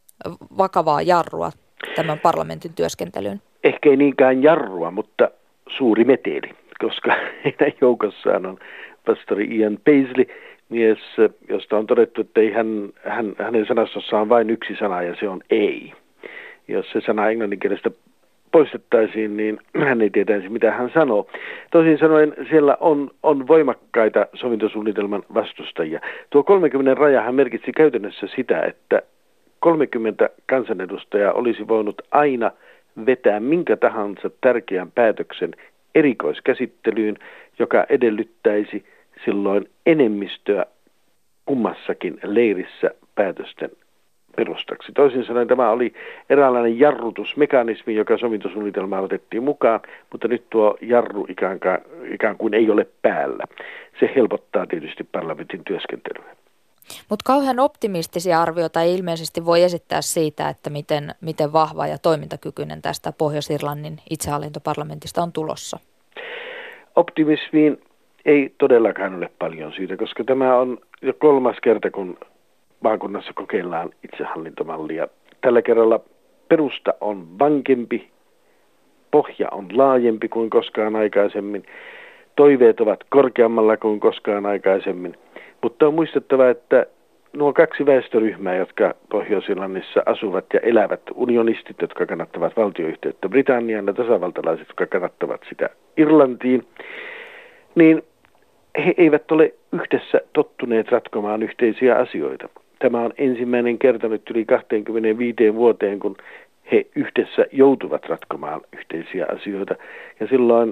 vakavaa jarrua tämän parlamentin työskentelyyn? Ehkä ei niinkään jarrua, mutta suuri meteli, koska heidän joukossaan on pastori Ian Paisley, mies, josta on todettu, että ei hän, hän, hänen sanastossaan on vain yksi sana ja se on ei. Jos se sana englanninkielestä poistettaisiin, niin hän ei tietäisi, mitä hän sanoo. Toisin sanoen siellä on, on voimakkaita sovintosuunnitelman vastustajia. Tuo kolmekymmentä rajahan merkitsi käytännössä sitä, että kolmekymmentä kansanedustajaa olisi voinut aina vetää minkä tahansa tärkeän päätöksen erikoiskäsittelyyn, joka edellyttäisi silloin enemmistöä kummassakin leirissä päätösten perustaksi. Toisin sanoen tämä oli eräänlainen jarrutusmekanismi, joka sovintosuunnitelmaan otettiin mukaan, mutta nyt tuo jarru ikään kuin, ikään kuin ei ole päällä. Se helpottaa tietysti parlamentin työskentelyä. Mutta kauhean optimistisia arvioita ei ilmeisesti voi esittää siitä, että miten, miten vahva ja toimintakykyinen tästä Pohjois-Irlannin itsehallintoparlamentista on tulossa. Optimismiin ei todellakaan ole paljon syytä, koska tämä on jo kolmas kerta, kun maakunnassa kokeillaan itsehallintomallia. Tällä kerralla perusta on vankempi, pohja on laajempi kuin koskaan aikaisemmin, toiveet ovat korkeammalla kuin koskaan aikaisemmin, mutta on muistettava, että nuo kaksi väestöryhmää, jotka Pohjois-Irlannissa asuvat ja elävät, unionistit, jotka kannattavat valtioyhteyttä Britanniaan ja tasavaltalaiset, jotka kannattavat sitä Irlantiin, niin he eivät ole yhdessä tottuneet ratkomaan yhteisiä asioita. Tämä on ensimmäinen kerta nyt yli kaksikymmentäviisi vuoteen, kun he yhdessä joutuvat ratkomaan yhteisiä asioita. Ja silloin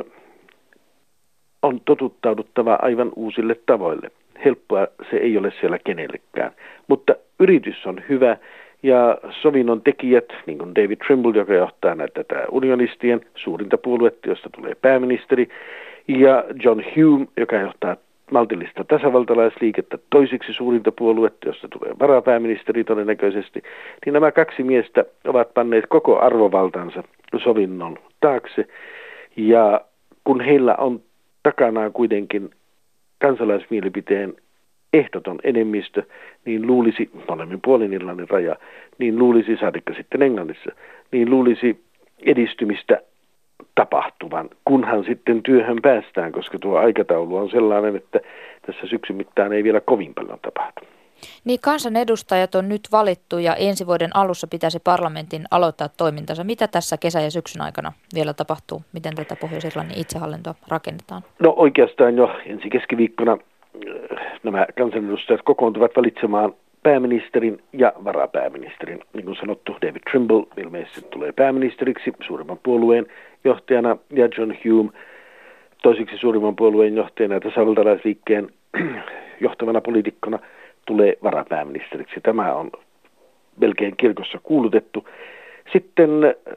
on totuttauduttava aivan uusille tavoille. Helppoa se ei ole siellä kenellekään. Mutta yritys on hyvä ja sovinnon tekijät, niin kuin David Trimble, joka johtaa näitä tätä unionistien suurinta puoluetta, josta tulee pääministeri, ja John Hume, joka johtaa maltillista tasavaltalaisliikettä, toiseksi suurinta puoluetta, josta tulee varapääministeri todennäköisesti, niin nämä kaksi miestä ovat panneet koko arvovaltansa sovinnon taakse. Ja kun heillä on takanaan kuitenkin kansalaismielipiteen ehdoton enemmistö, niin luulisi, molemmin puolin Irlannin raja, niin luulisi, saatikka sitten Englannissa, niin luulisi edistymistä tapahtuvan, kunhan sitten työhön päästään, koska tuo aikataulu on sellainen, että tässä syksyn mittaan ei vielä kovin paljon tapahtu. Niin, kansanedustajat on nyt valittu ja ensi vuoden alussa pitäisi parlamentin aloittaa toimintansa. Mitä tässä kesä- ja syksyn aikana vielä tapahtuu? Miten tätä Pohjois-Irlannin itsehallintoa rakennetaan? No oikeastaan jo ensi keskiviikkona nämä kansanedustajat kokoontuvat valitsemaan pääministerin ja varapääministerin. Niin kuin sanottu, David Trimble ilmeisesti tulee pääministeriksi suurimman puolueen johtajana ja John Hume toiseksi suurimman puolueen johtajana ja tasavaltalaisliikkeen johtavana poliitikkona tulee varapääministeriksi. Tämä on melkein kirkossa kuulutettu. Sitten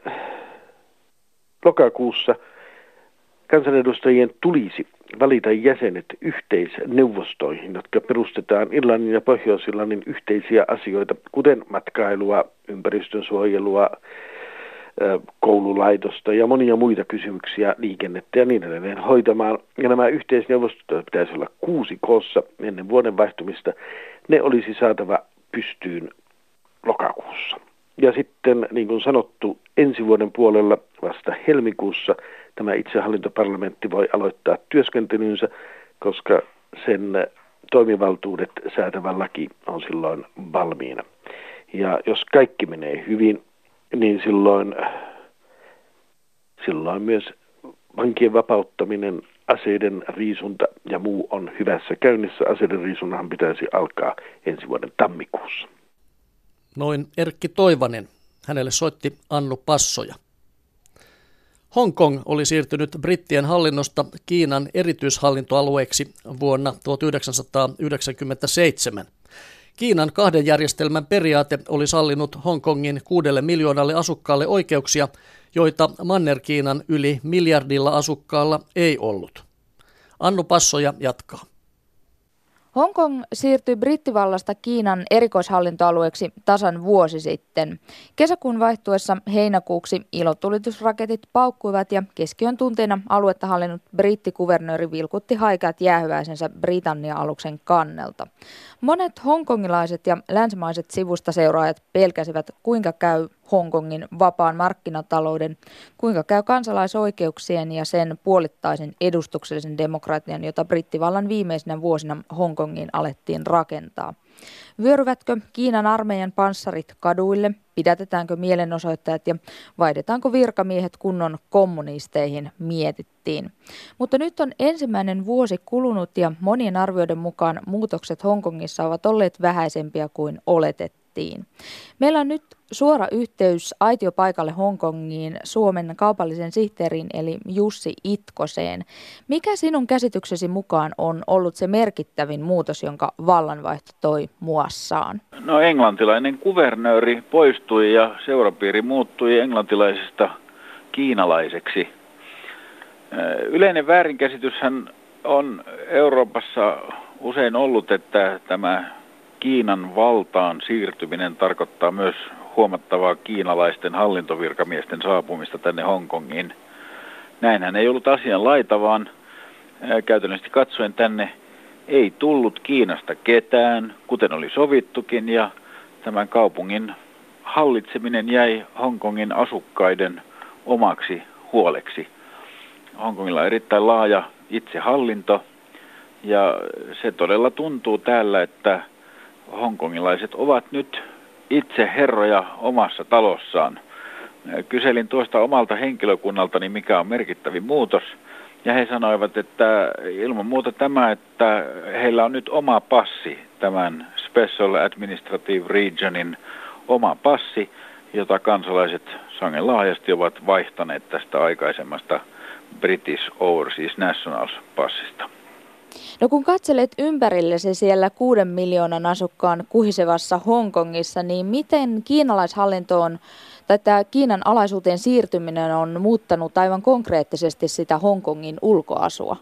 lokakuussa kansanedustajien tulisi valita jäsenet yhteisneuvostoihin, jotka perustetaan Irlannin ja Pohjois-Irlannin yhteisiä asioita, kuten matkailua, ympäristönsuojelua, koululaitosta ja monia muita kysymyksiä, liikennettä ja niin edelleen hoitamaan. Ja nämä yhteisneuvostot pitäisi olla kuusi koossa ennen vuoden vaihtumista. Ne olisi saatava pystyyn lokakuussa. Ja sitten, niin kuin sanottu, ensi vuoden puolella vasta helmikuussa tämä itsehallintoparlamentti voi aloittaa työskentelynsä, koska sen toimivaltuudet säätävä laki on silloin valmiina. Ja jos kaikki menee hyvin, niin silloin, silloin myös vankien vapauttaminen, aseiden riisunta ja muu on hyvässä käynnissä. Aseiden riisunnahan pitäisi alkaa ensi vuoden tammikuussa. Noin Erkki Toivanen. Hänelle soitti Annu Passoja. Hongkong oli siirtynyt brittien hallinnosta Kiinan erityishallintoalueeksi vuonna tuhatyhdeksänsataayhdeksänkymmentäseitsemän. Kiinan kahden järjestelmän periaate oli sallinut Hongkongin kuudelle miljoonalle asukkaalle oikeuksia, joita Manner-Kiinan yli miljardilla asukkaalla ei ollut. Annu Passoja jatkaa. Hongkong siirtyi brittivallasta Kiinan erikoishallintoalueeksi tasan vuosi sitten. Kesäkuun vaihtuessa heinäkuuksi ilotulitusraketit paukkuivat ja keskiön tunteina aluetta hallinnut brittikuvernööri vilkutti haikeat jäähyväisensä Britannia-aluksen kannelta. Monet hongkongilaiset ja länsimaiset sivustaseuraajat pelkäsivät, kuinka käy Hongkongin vapaan markkinatalouden, kuinka käy kansalaisoikeuksien ja sen puolittaisen edustuksellisen demokratian, jota brittivallan viimeisinä vuosina Hongkongiin alettiin rakentaa. Vyöryvätkö Kiinan armeijan panssarit kaduille, pidätetäänkö mielenosoittajat ja vaihdetaanko virkamiehet kunnon kommunisteihin, mietittiin. Mutta nyt on ensimmäinen vuosi kulunut ja monien arvioiden mukaan muutokset Hongkongissa ovat olleet vähäisempiä kuin oletettiin. Meillä on nyt suora yhteys aitiopaikalle Hongkongiin Suomen kaupallisen sihteerin eli Jussi Itkoseen. Mikä sinun käsityksesi mukaan on ollut se merkittävin muutos, jonka vallanvaihto toi muassaan? No englantilainen kuvernööri poistui ja seurapiiri muuttui englantilaisesta kiinalaiseksi. Yleinen väärinkäsityshän on Euroopassa usein ollut, että tämä Kiinan valtaan siirtyminen tarkoittaa myös huomattavaa kiinalaisten hallintovirkamiesten saapumista tänne Hongkongiin. Näinhän ei ollut asian laita, vaan käytännössä katsoen tänne ei tullut Kiinasta ketään, kuten oli sovittukin, ja tämän kaupungin hallitseminen jäi Hongkongin asukkaiden omaksi huoleksi. Hongkongilla on erittäin laaja itsehallinto, ja se todella tuntuu täällä, että hongkongilaiset ovat nyt itse herroja omassa talossaan. Kyselin tuosta omalta henkilökunnaltani, mikä on merkittävin muutos, ja he sanoivat, että ilman muuta tämä, että heillä on nyt oma passi, tämän Special Administrative Regionin oma passi, jota kansalaiset sangen laajasti ovat vaihtaneet tästä aikaisemmasta British Overseas Nationals passista. No kun katselet ympärillesi siellä kuuden miljoonan asukkaan kuhisevassa Hongkongissa, niin miten kiinalaishallintoon tai tämä Kiinan alaisuuteen siirtyminen on muuttanut aivan konkreettisesti sitä Hongkongin ulkoasua?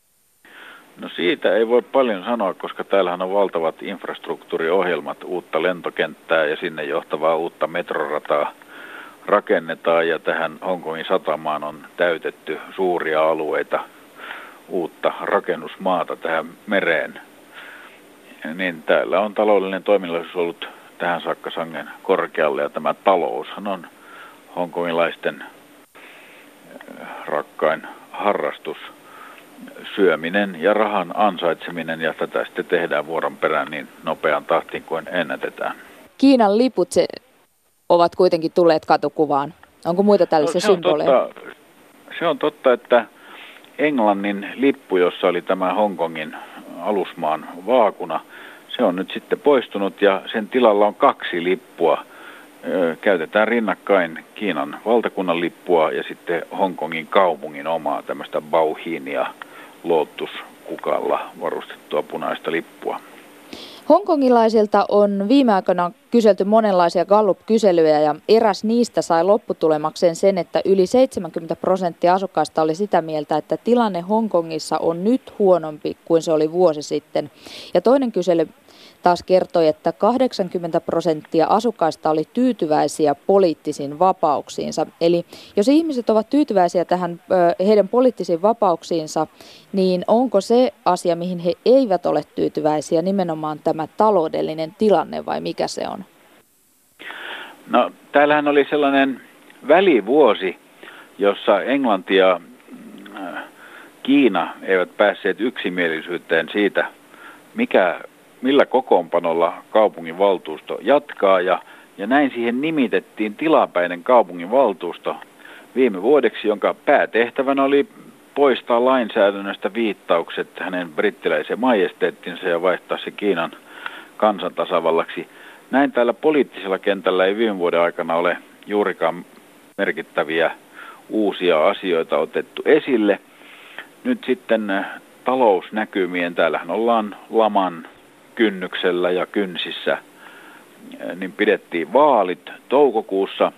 No siitä ei voi paljon sanoa, koska täällähän on valtavat infrastruktuuriohjelmat, uutta lentokenttää ja sinne johtavaa uutta metrorataa rakennetaan ja tähän Hongkongin satamaan on täytetty suuria alueita uutta rakennusmaata tähän mereen, niin täällä on taloudellinen toiminnallisuus ollut tähän saakka sangen korkealle, ja tämä taloushan on hongkongilaisten rakkain harrastus, syöminen ja rahan ansaitseminen, ja tätä sitten tehdään vuoron perään niin nopean tahtiin kuin ennätetään. Kiinan liput se, ovat kuitenkin tulleet katukuvaan. Onko muita tällaisia no, se symboleja? On totta, se on totta, että Englannin lippu, jossa oli tämä Hongkongin alusmaan vaakuna, se on nyt sitten poistunut ja sen tilalla on kaksi lippua. Käytetään rinnakkain Kiinan valtakunnan lippua ja sitten Hongkongin kaupungin omaa tämmöistä bauhiinia lotuskukalla varustettua punaista lippua. Hongkongilaisilta on viime aikoina kyselty monenlaisia Gallup-kyselyjä ja eräs niistä sai lopputulemakseen sen, että yli seitsemänkymmentä prosenttia asukkaista oli sitä mieltä, että tilanne Hongkongissa on nyt huonompi kuin se oli vuosi sitten. Ja toinen kysely taas kertoi, että kahdeksankymmentä prosenttia asukkaista oli tyytyväisiä poliittisiin vapauksiinsa. Eli jos ihmiset ovat tyytyväisiä tähän heidän poliittisiin vapauksiinsa, niin onko se asia, mihin he eivät ole tyytyväisiä, nimenomaan tämä taloudellinen tilanne vai mikä se on? No, täällähän oli sellainen välivuosi, jossa Englanti ja Kiina eivät päässeet yksimielisyyteen siitä, mikä, millä kokoonpanolla kaupunginvaltuusto jatkaa, ja, ja näin siihen nimitettiin tilapäinen kaupunginvaltuusto viime vuodeksi, jonka päätehtävänä oli poistaa lainsäädännöstä viittaukset hänen brittiläiseen majesteettinsa ja vaihtaa se Kiinan kansantasavallaksi. Näin täällä poliittisella kentällä ei viime vuoden aikana ole juurikaan merkittäviä uusia asioita otettu esille. Nyt sitten talousnäkymien, täällähän ollaan laman kynnyksellä ja kynsissä, niin pidettiin vaalit toukokuussa.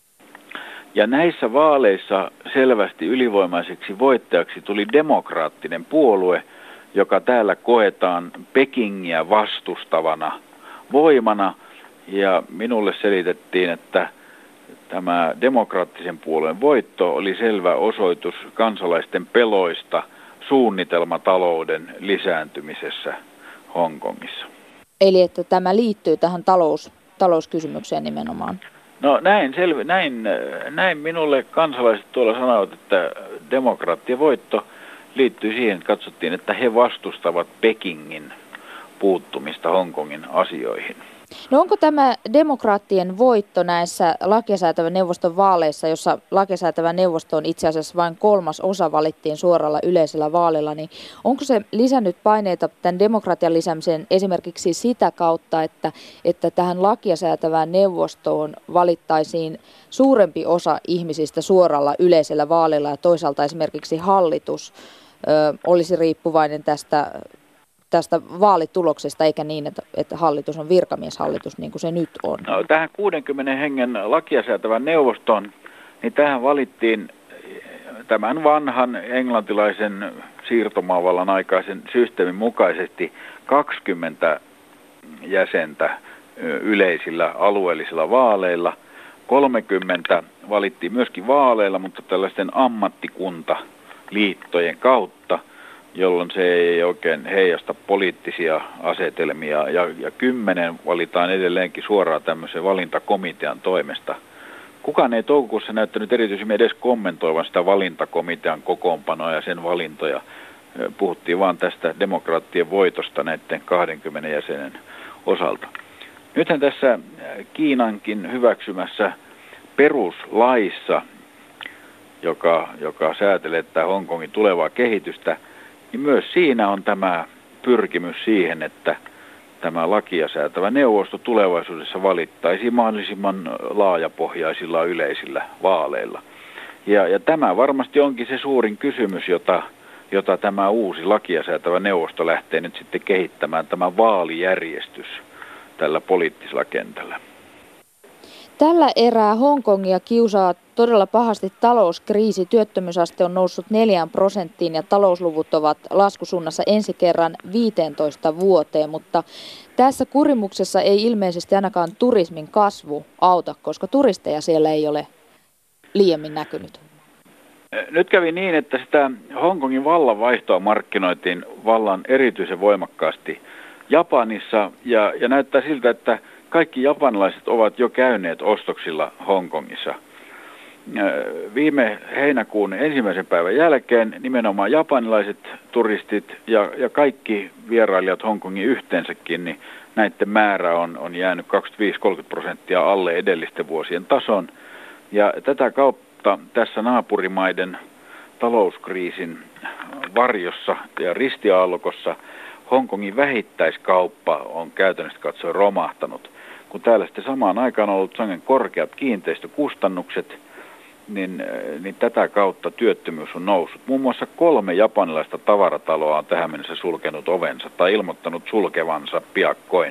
Ja näissä vaaleissa selvästi ylivoimaiseksi voittajaksi tuli demokraattinen puolue, joka täällä koetaan Pekingiä vastustavana voimana. Ja minulle selitettiin, että tämä demokraattisen puolueen voitto oli selvä osoitus kansalaisten peloista suunnitelmatalouden lisääntymisessä Hongkongissa. Eli että tämä liittyy tähän talous, talouskysymykseen nimenomaan? No näin, selvi, näin, näin minulle kansalaiset tuolla sanoivat, että demokraattien voitto liittyy siihen, että katsottiin, että he vastustavat Pekingin puuttumista Hongkongin asioihin. No onko tämä demokraattien voitto näissä lakisäätävän neuvoston vaaleissa, jossa lakisäätävän neuvosto on itse asiassa vain kolmas osa valittiin suoralla yleisellä vaalilla, niin onko se lisännyt paineita tämän demokratian lisäämiseen esimerkiksi sitä kautta, että, että tähän lakisäätävään neuvostoon valittaisiin suurempi osa ihmisistä suoralla yleisellä vaalilla ja toisaalta esimerkiksi hallitus ö, olisi riippuvainen tästä tästä vaalituloksesta, eikä niin, että, että hallitus on virkamieshallitus, niin kuin se nyt on? No, tähän kuudenkymmenen hengen lakia säätävän neuvostoon, niin tähän valittiin tämän vanhan englantilaisen siirtomaavallan aikaisen systeemin mukaisesti kaksikymmentä jäsentä yleisillä alueellisilla vaaleilla. kolmekymmentä valittiin myöskin vaaleilla, mutta tällaisten ammattikuntaliittojen kautta, jolloin se ei oikein heijasta poliittisia asetelmia, ja, ja kymmenen valitaan edelleenkin suoraan tämmöisen valintakomitean toimesta. Kukaan ei toukokuussa näyttänyt erityisemmin edes kommentoivan sitä valintakomitean kokoonpanoa ja sen valintoja. Puhuttiin vaan tästä demokraattien voitosta näiden kahdenkymmenen jäsenen osalta. Nythän tässä Kiinankin hyväksymässä peruslaissa, joka, joka säätelee tätä Hongkongin tulevaa kehitystä, niin myös siinä on tämä pyrkimys siihen, että tämä lakia säätävä neuvosto tulevaisuudessa valittaisi mahdollisimman laajapohjaisilla yleisillä vaaleilla. Ja, ja tämä varmasti onkin se suurin kysymys, jota, jota tämä uusi lakia säätävä neuvosto lähtee nyt sitten kehittämään, tämä vaalijärjestys tällä poliittisella kentällä. Tällä erää Hongkongia kiusaa todella pahasti talouskriisi. Työttömyysaste on noussut neljään prosenttiin ja talousluvut ovat laskusuunnassa ensi kerran viiteentoista vuoteen, mutta tässä kurimuksessa ei ilmeisesti ainakaan turismin kasvu auta, koska turisteja siellä ei ole liiemmin näkynyt. Nyt kävi niin, että sitä Hongkongin vallanvaihtoa markkinoitiin vallan erityisen voimakkaasti Japanissa, ja, ja näyttää siltä, että kaikki japanilaiset ovat jo käyneet ostoksilla Hongkongissa. Viime heinäkuun ensimmäisen päivän jälkeen nimenomaan japanilaiset turistit ja, ja kaikki vierailijat Hongkongin yhteensäkin, niin näiden määrä on, on jäänyt kaksikymmentäviisi kolmekymmentä prosenttia alle edellisten vuosien tason. Ja tätä kautta tässä naapurimaiden talouskriisin varjossa ja ristiaallokossa Hongkongin vähittäiskauppa on käytännössä katsoen romahtanut. Kun täällä sitten samaan aikaan on ollut sangen korkeat kiinteistökustannukset, niin, niin tätä kautta työttömyys on noussut. Muun muassa kolme japanilaista tavarataloa on tähän mennessä sulkenut ovensa tai ilmoittanut sulkevansa piakkoin.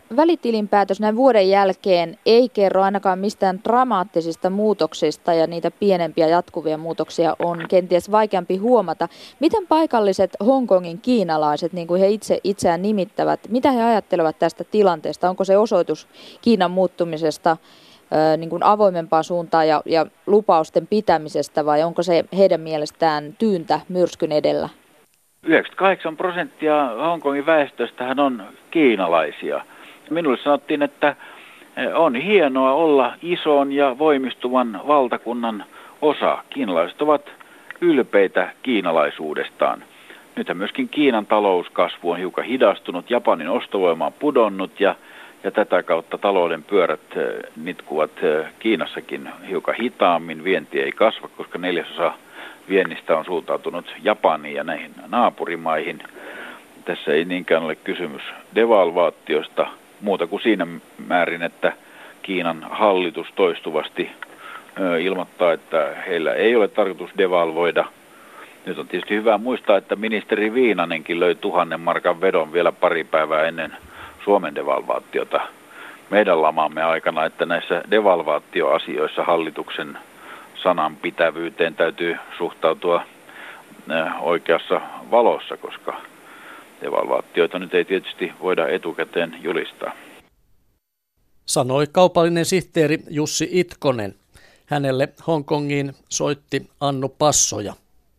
välitilinpäätös näin vuoden jälkeen ei kerro ainakaan mistään dramaattisista muutoksista ja niitä pienempiä jatkuvia muutoksia on kenties vaikeampi huomata. Miten paikalliset Hongkongin kiinalaiset, niin kuin he itse itseään nimittävät, mitä he ajattelevat tästä tilanteesta? Onko se osoitus Kiinan muuttumisesta ö, niin kuin avoimempaan suuntaan ja, ja lupausten pitämisestä vai onko se heidän mielestään tyyntä myrskyn edellä? yhdeksänkymmentäkahdeksan prosenttia Hongkongin väestöstähän on kiinalaisia. Minulle sanottiin, että on hienoa olla ison ja voimistuvan valtakunnan osa. Kiinalaiset ovat ylpeitä kiinalaisuudestaan. Nythän myöskin Kiinan talouskasvu on hiukan hidastunut, Japanin ostovoima on pudonnut ja, ja tätä kautta talouden pyörät nitkuvat Kiinassakin hiukan hitaammin. Vienti ei kasva, koska neljäsosa viennistä on suuntautunut Japaniin ja näihin naapurimaihin. Tässä ei niinkään ole kysymys devalvaatiosta muuta kuin siinä määrin, että Kiinan hallitus toistuvasti ilmoittaa, että heillä ei ole tarkoitus devalvoida. Nyt on tietysti hyvä muistaa, että ministeri Viinanenkin löi tuhannen markan vedon vielä pari päivää ennen Suomen devalvaatiota meidän lamaamme aikana, että näissä devalvaatioasioissa hallituksen sanan pitävyyteen täytyy suhtautua oikeassa valossa, koska devalvaatioita nyt ei tietysti voida etukäteen julistaa. Sanoi kaupallinen sihteeri Jussi Itkonen. Hänelle Hongkongiin soitti Annu Passoja.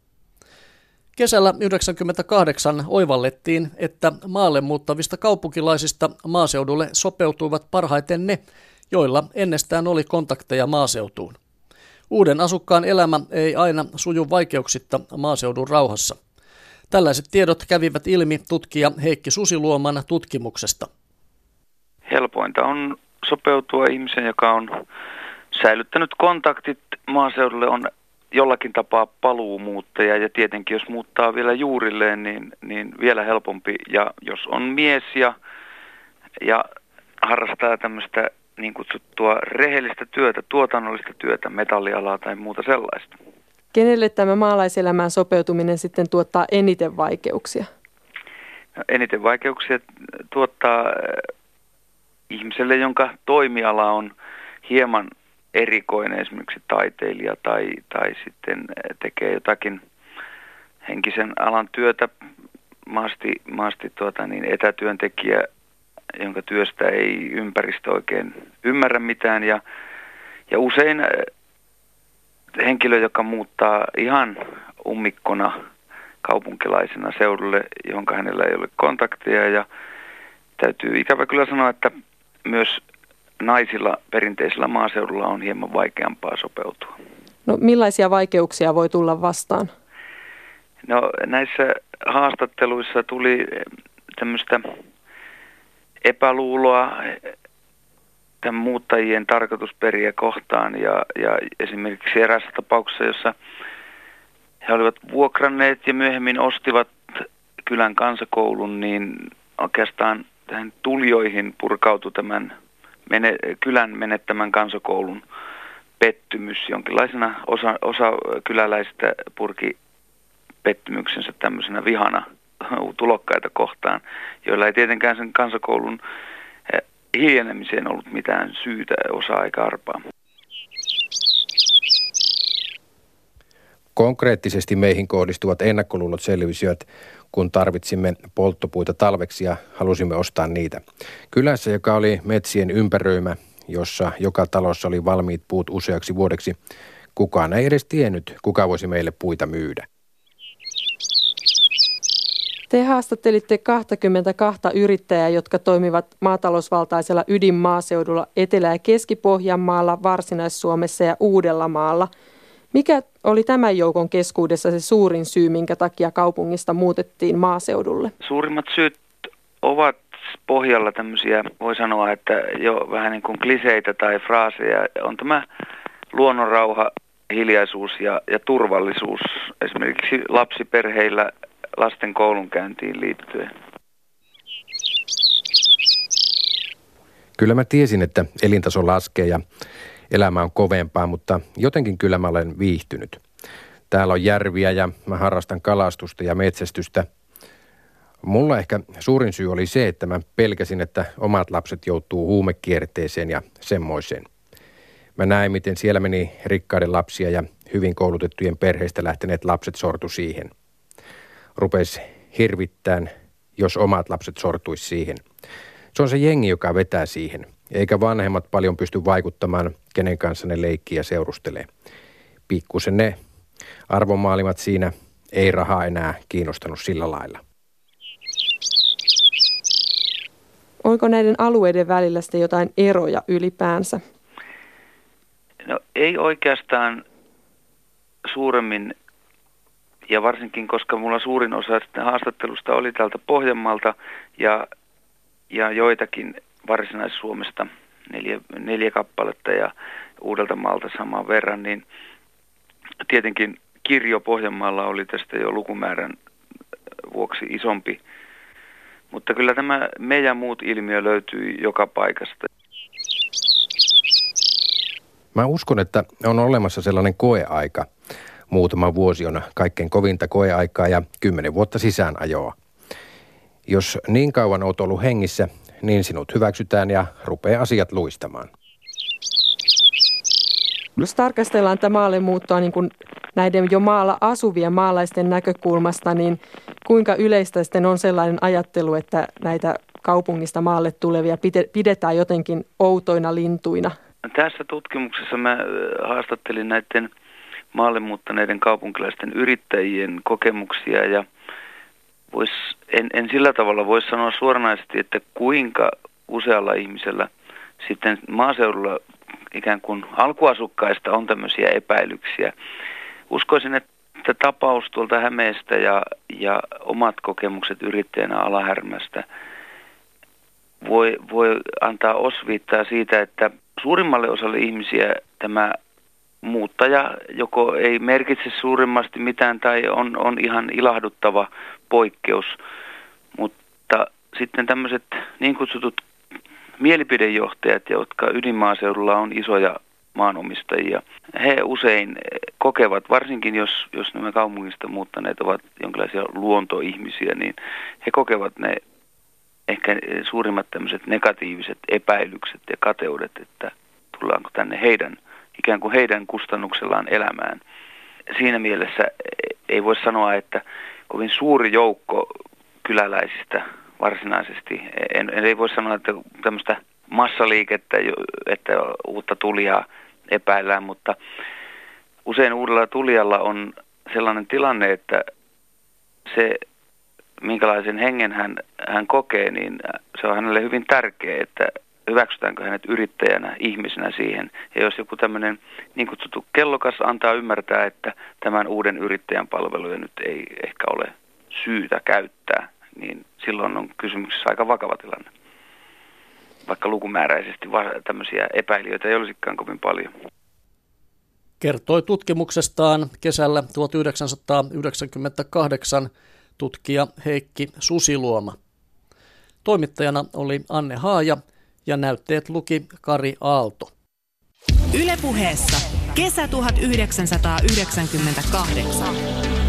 Kesällä yhdeksänkymmentäkahdeksan oivallettiin, että maalle muuttavista kaupunkilaisista maaseudulle sopeutuivat parhaiten ne, joilla ennestään oli kontakteja maaseutuun. Uuden asukkaan elämä ei aina suju vaikeuksitta maaseudun rauhassa. Tällaiset tiedot kävivät ilmi tutkija Heikki Susiluoman tutkimuksesta. Helpointa on sopeutua ihmisen, joka on säilyttänyt kontaktit maaseudulle, on jollakin tapaa paluumuuttaja ja tietenkin jos muuttaa vielä juurilleen, niin, niin vielä helpompi. Ja jos on mies ja, ja harrastaa tämmöistä niin kutsuttua rehellistä työtä, tuotannollista työtä, metallialaa tai muuta sellaista. Kenelle tämä maalaiselämään sopeutuminen sitten tuottaa eniten vaikeuksia? No, eniten vaikeuksia tuottaa ihmiselle, jonka toimiala on hieman erikoinen, esimerkiksi taiteilija tai, tai sitten tekee jotakin henkisen alan työtä, maasti, maasti tuota, niin etätyöntekijä, jonka työstä ei ympäristö oikein ymmärrä mitään ja, ja usein henkilö, joka muuttaa ihan ummikkona kaupunkilaisena seudulle, jonka hänellä ei ole kontakteja ja täytyy ikävä kyllä sanoa, että myös naisilla perinteisellä maaseudulla on hieman vaikeampaa sopeutua. No millaisia vaikeuksia voi tulla vastaan? No näissä haastatteluissa tuli tämmöistä epäluuloa tämän muuttajien tarkoitusperiä kohtaan ja, ja esimerkiksi eräässä tapauksessa, jossa he olivat vuokranneet ja myöhemmin ostivat kylän kansakoulun, niin oikeastaan tähän tulijoihin purkautui tämän mene, kylän menettämän kansakoulun pettymys. Jonkinlaisena osa, osa kyläläisistä purki pettymyksensä tämmöisenä vihana tulokkaita kohtaan, joilla ei tietenkään sen kansakoulun hiljenemiseen ollut mitään syytä osaa eikä arpaa. Konkreettisesti meihin kohdistuvat ennakkoluulot selvisivät, kun tarvitsimme polttopuita talveksi ja halusimme ostaa niitä. Kylässä, joka oli metsien ympäröimä, jossa joka talossa oli valmiit puut useaksi vuodeksi, kukaan ei edes tiennyt, kuka voisi meille puita myydä. Te haastattelitte kaksikymmentäkaksi yrittäjää, jotka toimivat maatalousvaltaisella ydinmaaseudulla Etelä- ja Keski-Pohjanmaalla, Varsinais-Suomessa ja Uudellamaalla. Mikä oli tämän joukon keskuudessa se suurin syy, minkä takia kaupungista muutettiin maaseudulle? Suurimmat syyt ovat pohjalla tämmöisiä, voi sanoa, että jo vähän niin kuin kliseitä tai fraaseja. On tämä luonnonrauha, hiljaisuus ja, ja turvallisuus esimerkiksi lapsiperheillä lasten koulunkäyntiin liittyen. Kyllä mä tiesin, että elintaso laskee ja elämä on kovempaa, mutta jotenkin kyllä mä olen viihtynyt. Täällä on järviä ja mä harrastan kalastusta ja metsästystä. Mulla ehkä suurin syy oli se, että mä pelkäsin, että omat lapset joutuu huumekierteeseen ja semmoiseen. Mä näin, miten siellä meni rikkaiden lapsia ja hyvin koulutettujen perheistä lähteneet lapset sortu siihen. Rupes hirvittään, jos omat lapset sortuisi siihen. Se on se jengi, joka vetää siihen, eikä vanhemmat paljon pysty vaikuttamaan, kenen kanssa ne leikkii ja seurustelee. Pikkusen ne arvomaailmat siinä, ei rahaa enää kiinnostanut sillä lailla. Onko näiden alueiden välillä sitten jotain eroja ylipäänsä? No ei oikeastaan suuremmin, ja varsinkin koska mulla suurin osa haastattelusta oli täältä Pohjanmaalta ja, ja joitakin Varsinais-Suomesta, neljä, neljä kappaletta ja Uudeltamaalta saman verran, niin tietenkin kirjo Pohjanmaalla oli tästä jo lukumäärän vuoksi isompi. Mutta kyllä tämä me ja muut ilmiö löytyy joka paikasta. Mä uskon, että on olemassa sellainen koeaika. Muutama vuosi on kaikkein kovinta koeaikaa ja kymmenen vuotta sisäänajoa. Jos niin kauan oot ollut hengissä, niin sinut hyväksytään ja rupeaa asiat luistamaan. Jos tarkastellaan tätä maallemuuttoa niin kuin näiden jo maalla asuvien maalaisten näkökulmasta, niin kuinka yleistä sitten on sellainen ajattelu, että näitä kaupungista maalle tulevia pidetään jotenkin outoina lintuina? Tässä tutkimuksessa mä haastattelin näiden maalle muuttaneiden kaupunkilaisten yrittäjien kokemuksia ja vois, en, en sillä tavalla voisi sanoa suoranaisesti, että kuinka usealla ihmisellä sitten maaseudulla ikään kuin alkuasukkaista on tämmöisiä epäilyksiä. Uskoisin, että tapaus tuolta Hämeestä ja, ja omat kokemukset yrittäjänä Alahärmästä voi, voi antaa osviittaa siitä, että suurimmalle osalle ihmisiä tämä muuttaja joko ei merkitse suurimmasti mitään tai on, on ihan ilahduttava poikkeus, mutta sitten tämmöiset niin kutsutut mielipidejohtajat, jotka ydinmaaseudulla on isoja maanomistajia, he usein kokevat, varsinkin jos, jos nämä kaupungista muuttaneet ovat jonkinlaisia luontoihmisiä, niin he kokevat ne ehkä suurimmat tämmöiset negatiiviset epäilykset ja kateudet, että tullaanko tänne heidän, ikään kuin heidän kustannuksellaan elämään. Siinä mielessä ei voi sanoa, että kovin suuri joukko kyläläisistä varsinaisesti, en, en ei voi sanoa, että tämmöistä massaliikettä, että uutta tulijaa epäillään, mutta usein uudella tulijalla on sellainen tilanne, että se, minkälaisen hengen hän, hän kokee, niin se on hänelle hyvin tärkeä, että hyväksytäänkö hänet yrittäjänä, ihmisenä siihen. Ja jos joku tämmöinen niin kutsuttu kellokas antaa ymmärtää, että tämän uuden yrittäjän palveluja nyt ei ehkä ole syytä käyttää, niin silloin on kysymyksessä aika vakava tilanne. Vaikka lukumääräisesti tämmöisiä epäilijöitä ei olisikaan kovin paljon. Kertoi tutkimuksestaan kesällä tuhatyhdeksänsataayhdeksänkymmentäkahdeksan tutkija Heikki Susiluoma. Toimittajana oli Anne Haaja ja näytteet luki Kari Aalto. Yle Puheessa kesä tuhatyhdeksänsataayhdeksänkymmentäkahdeksan.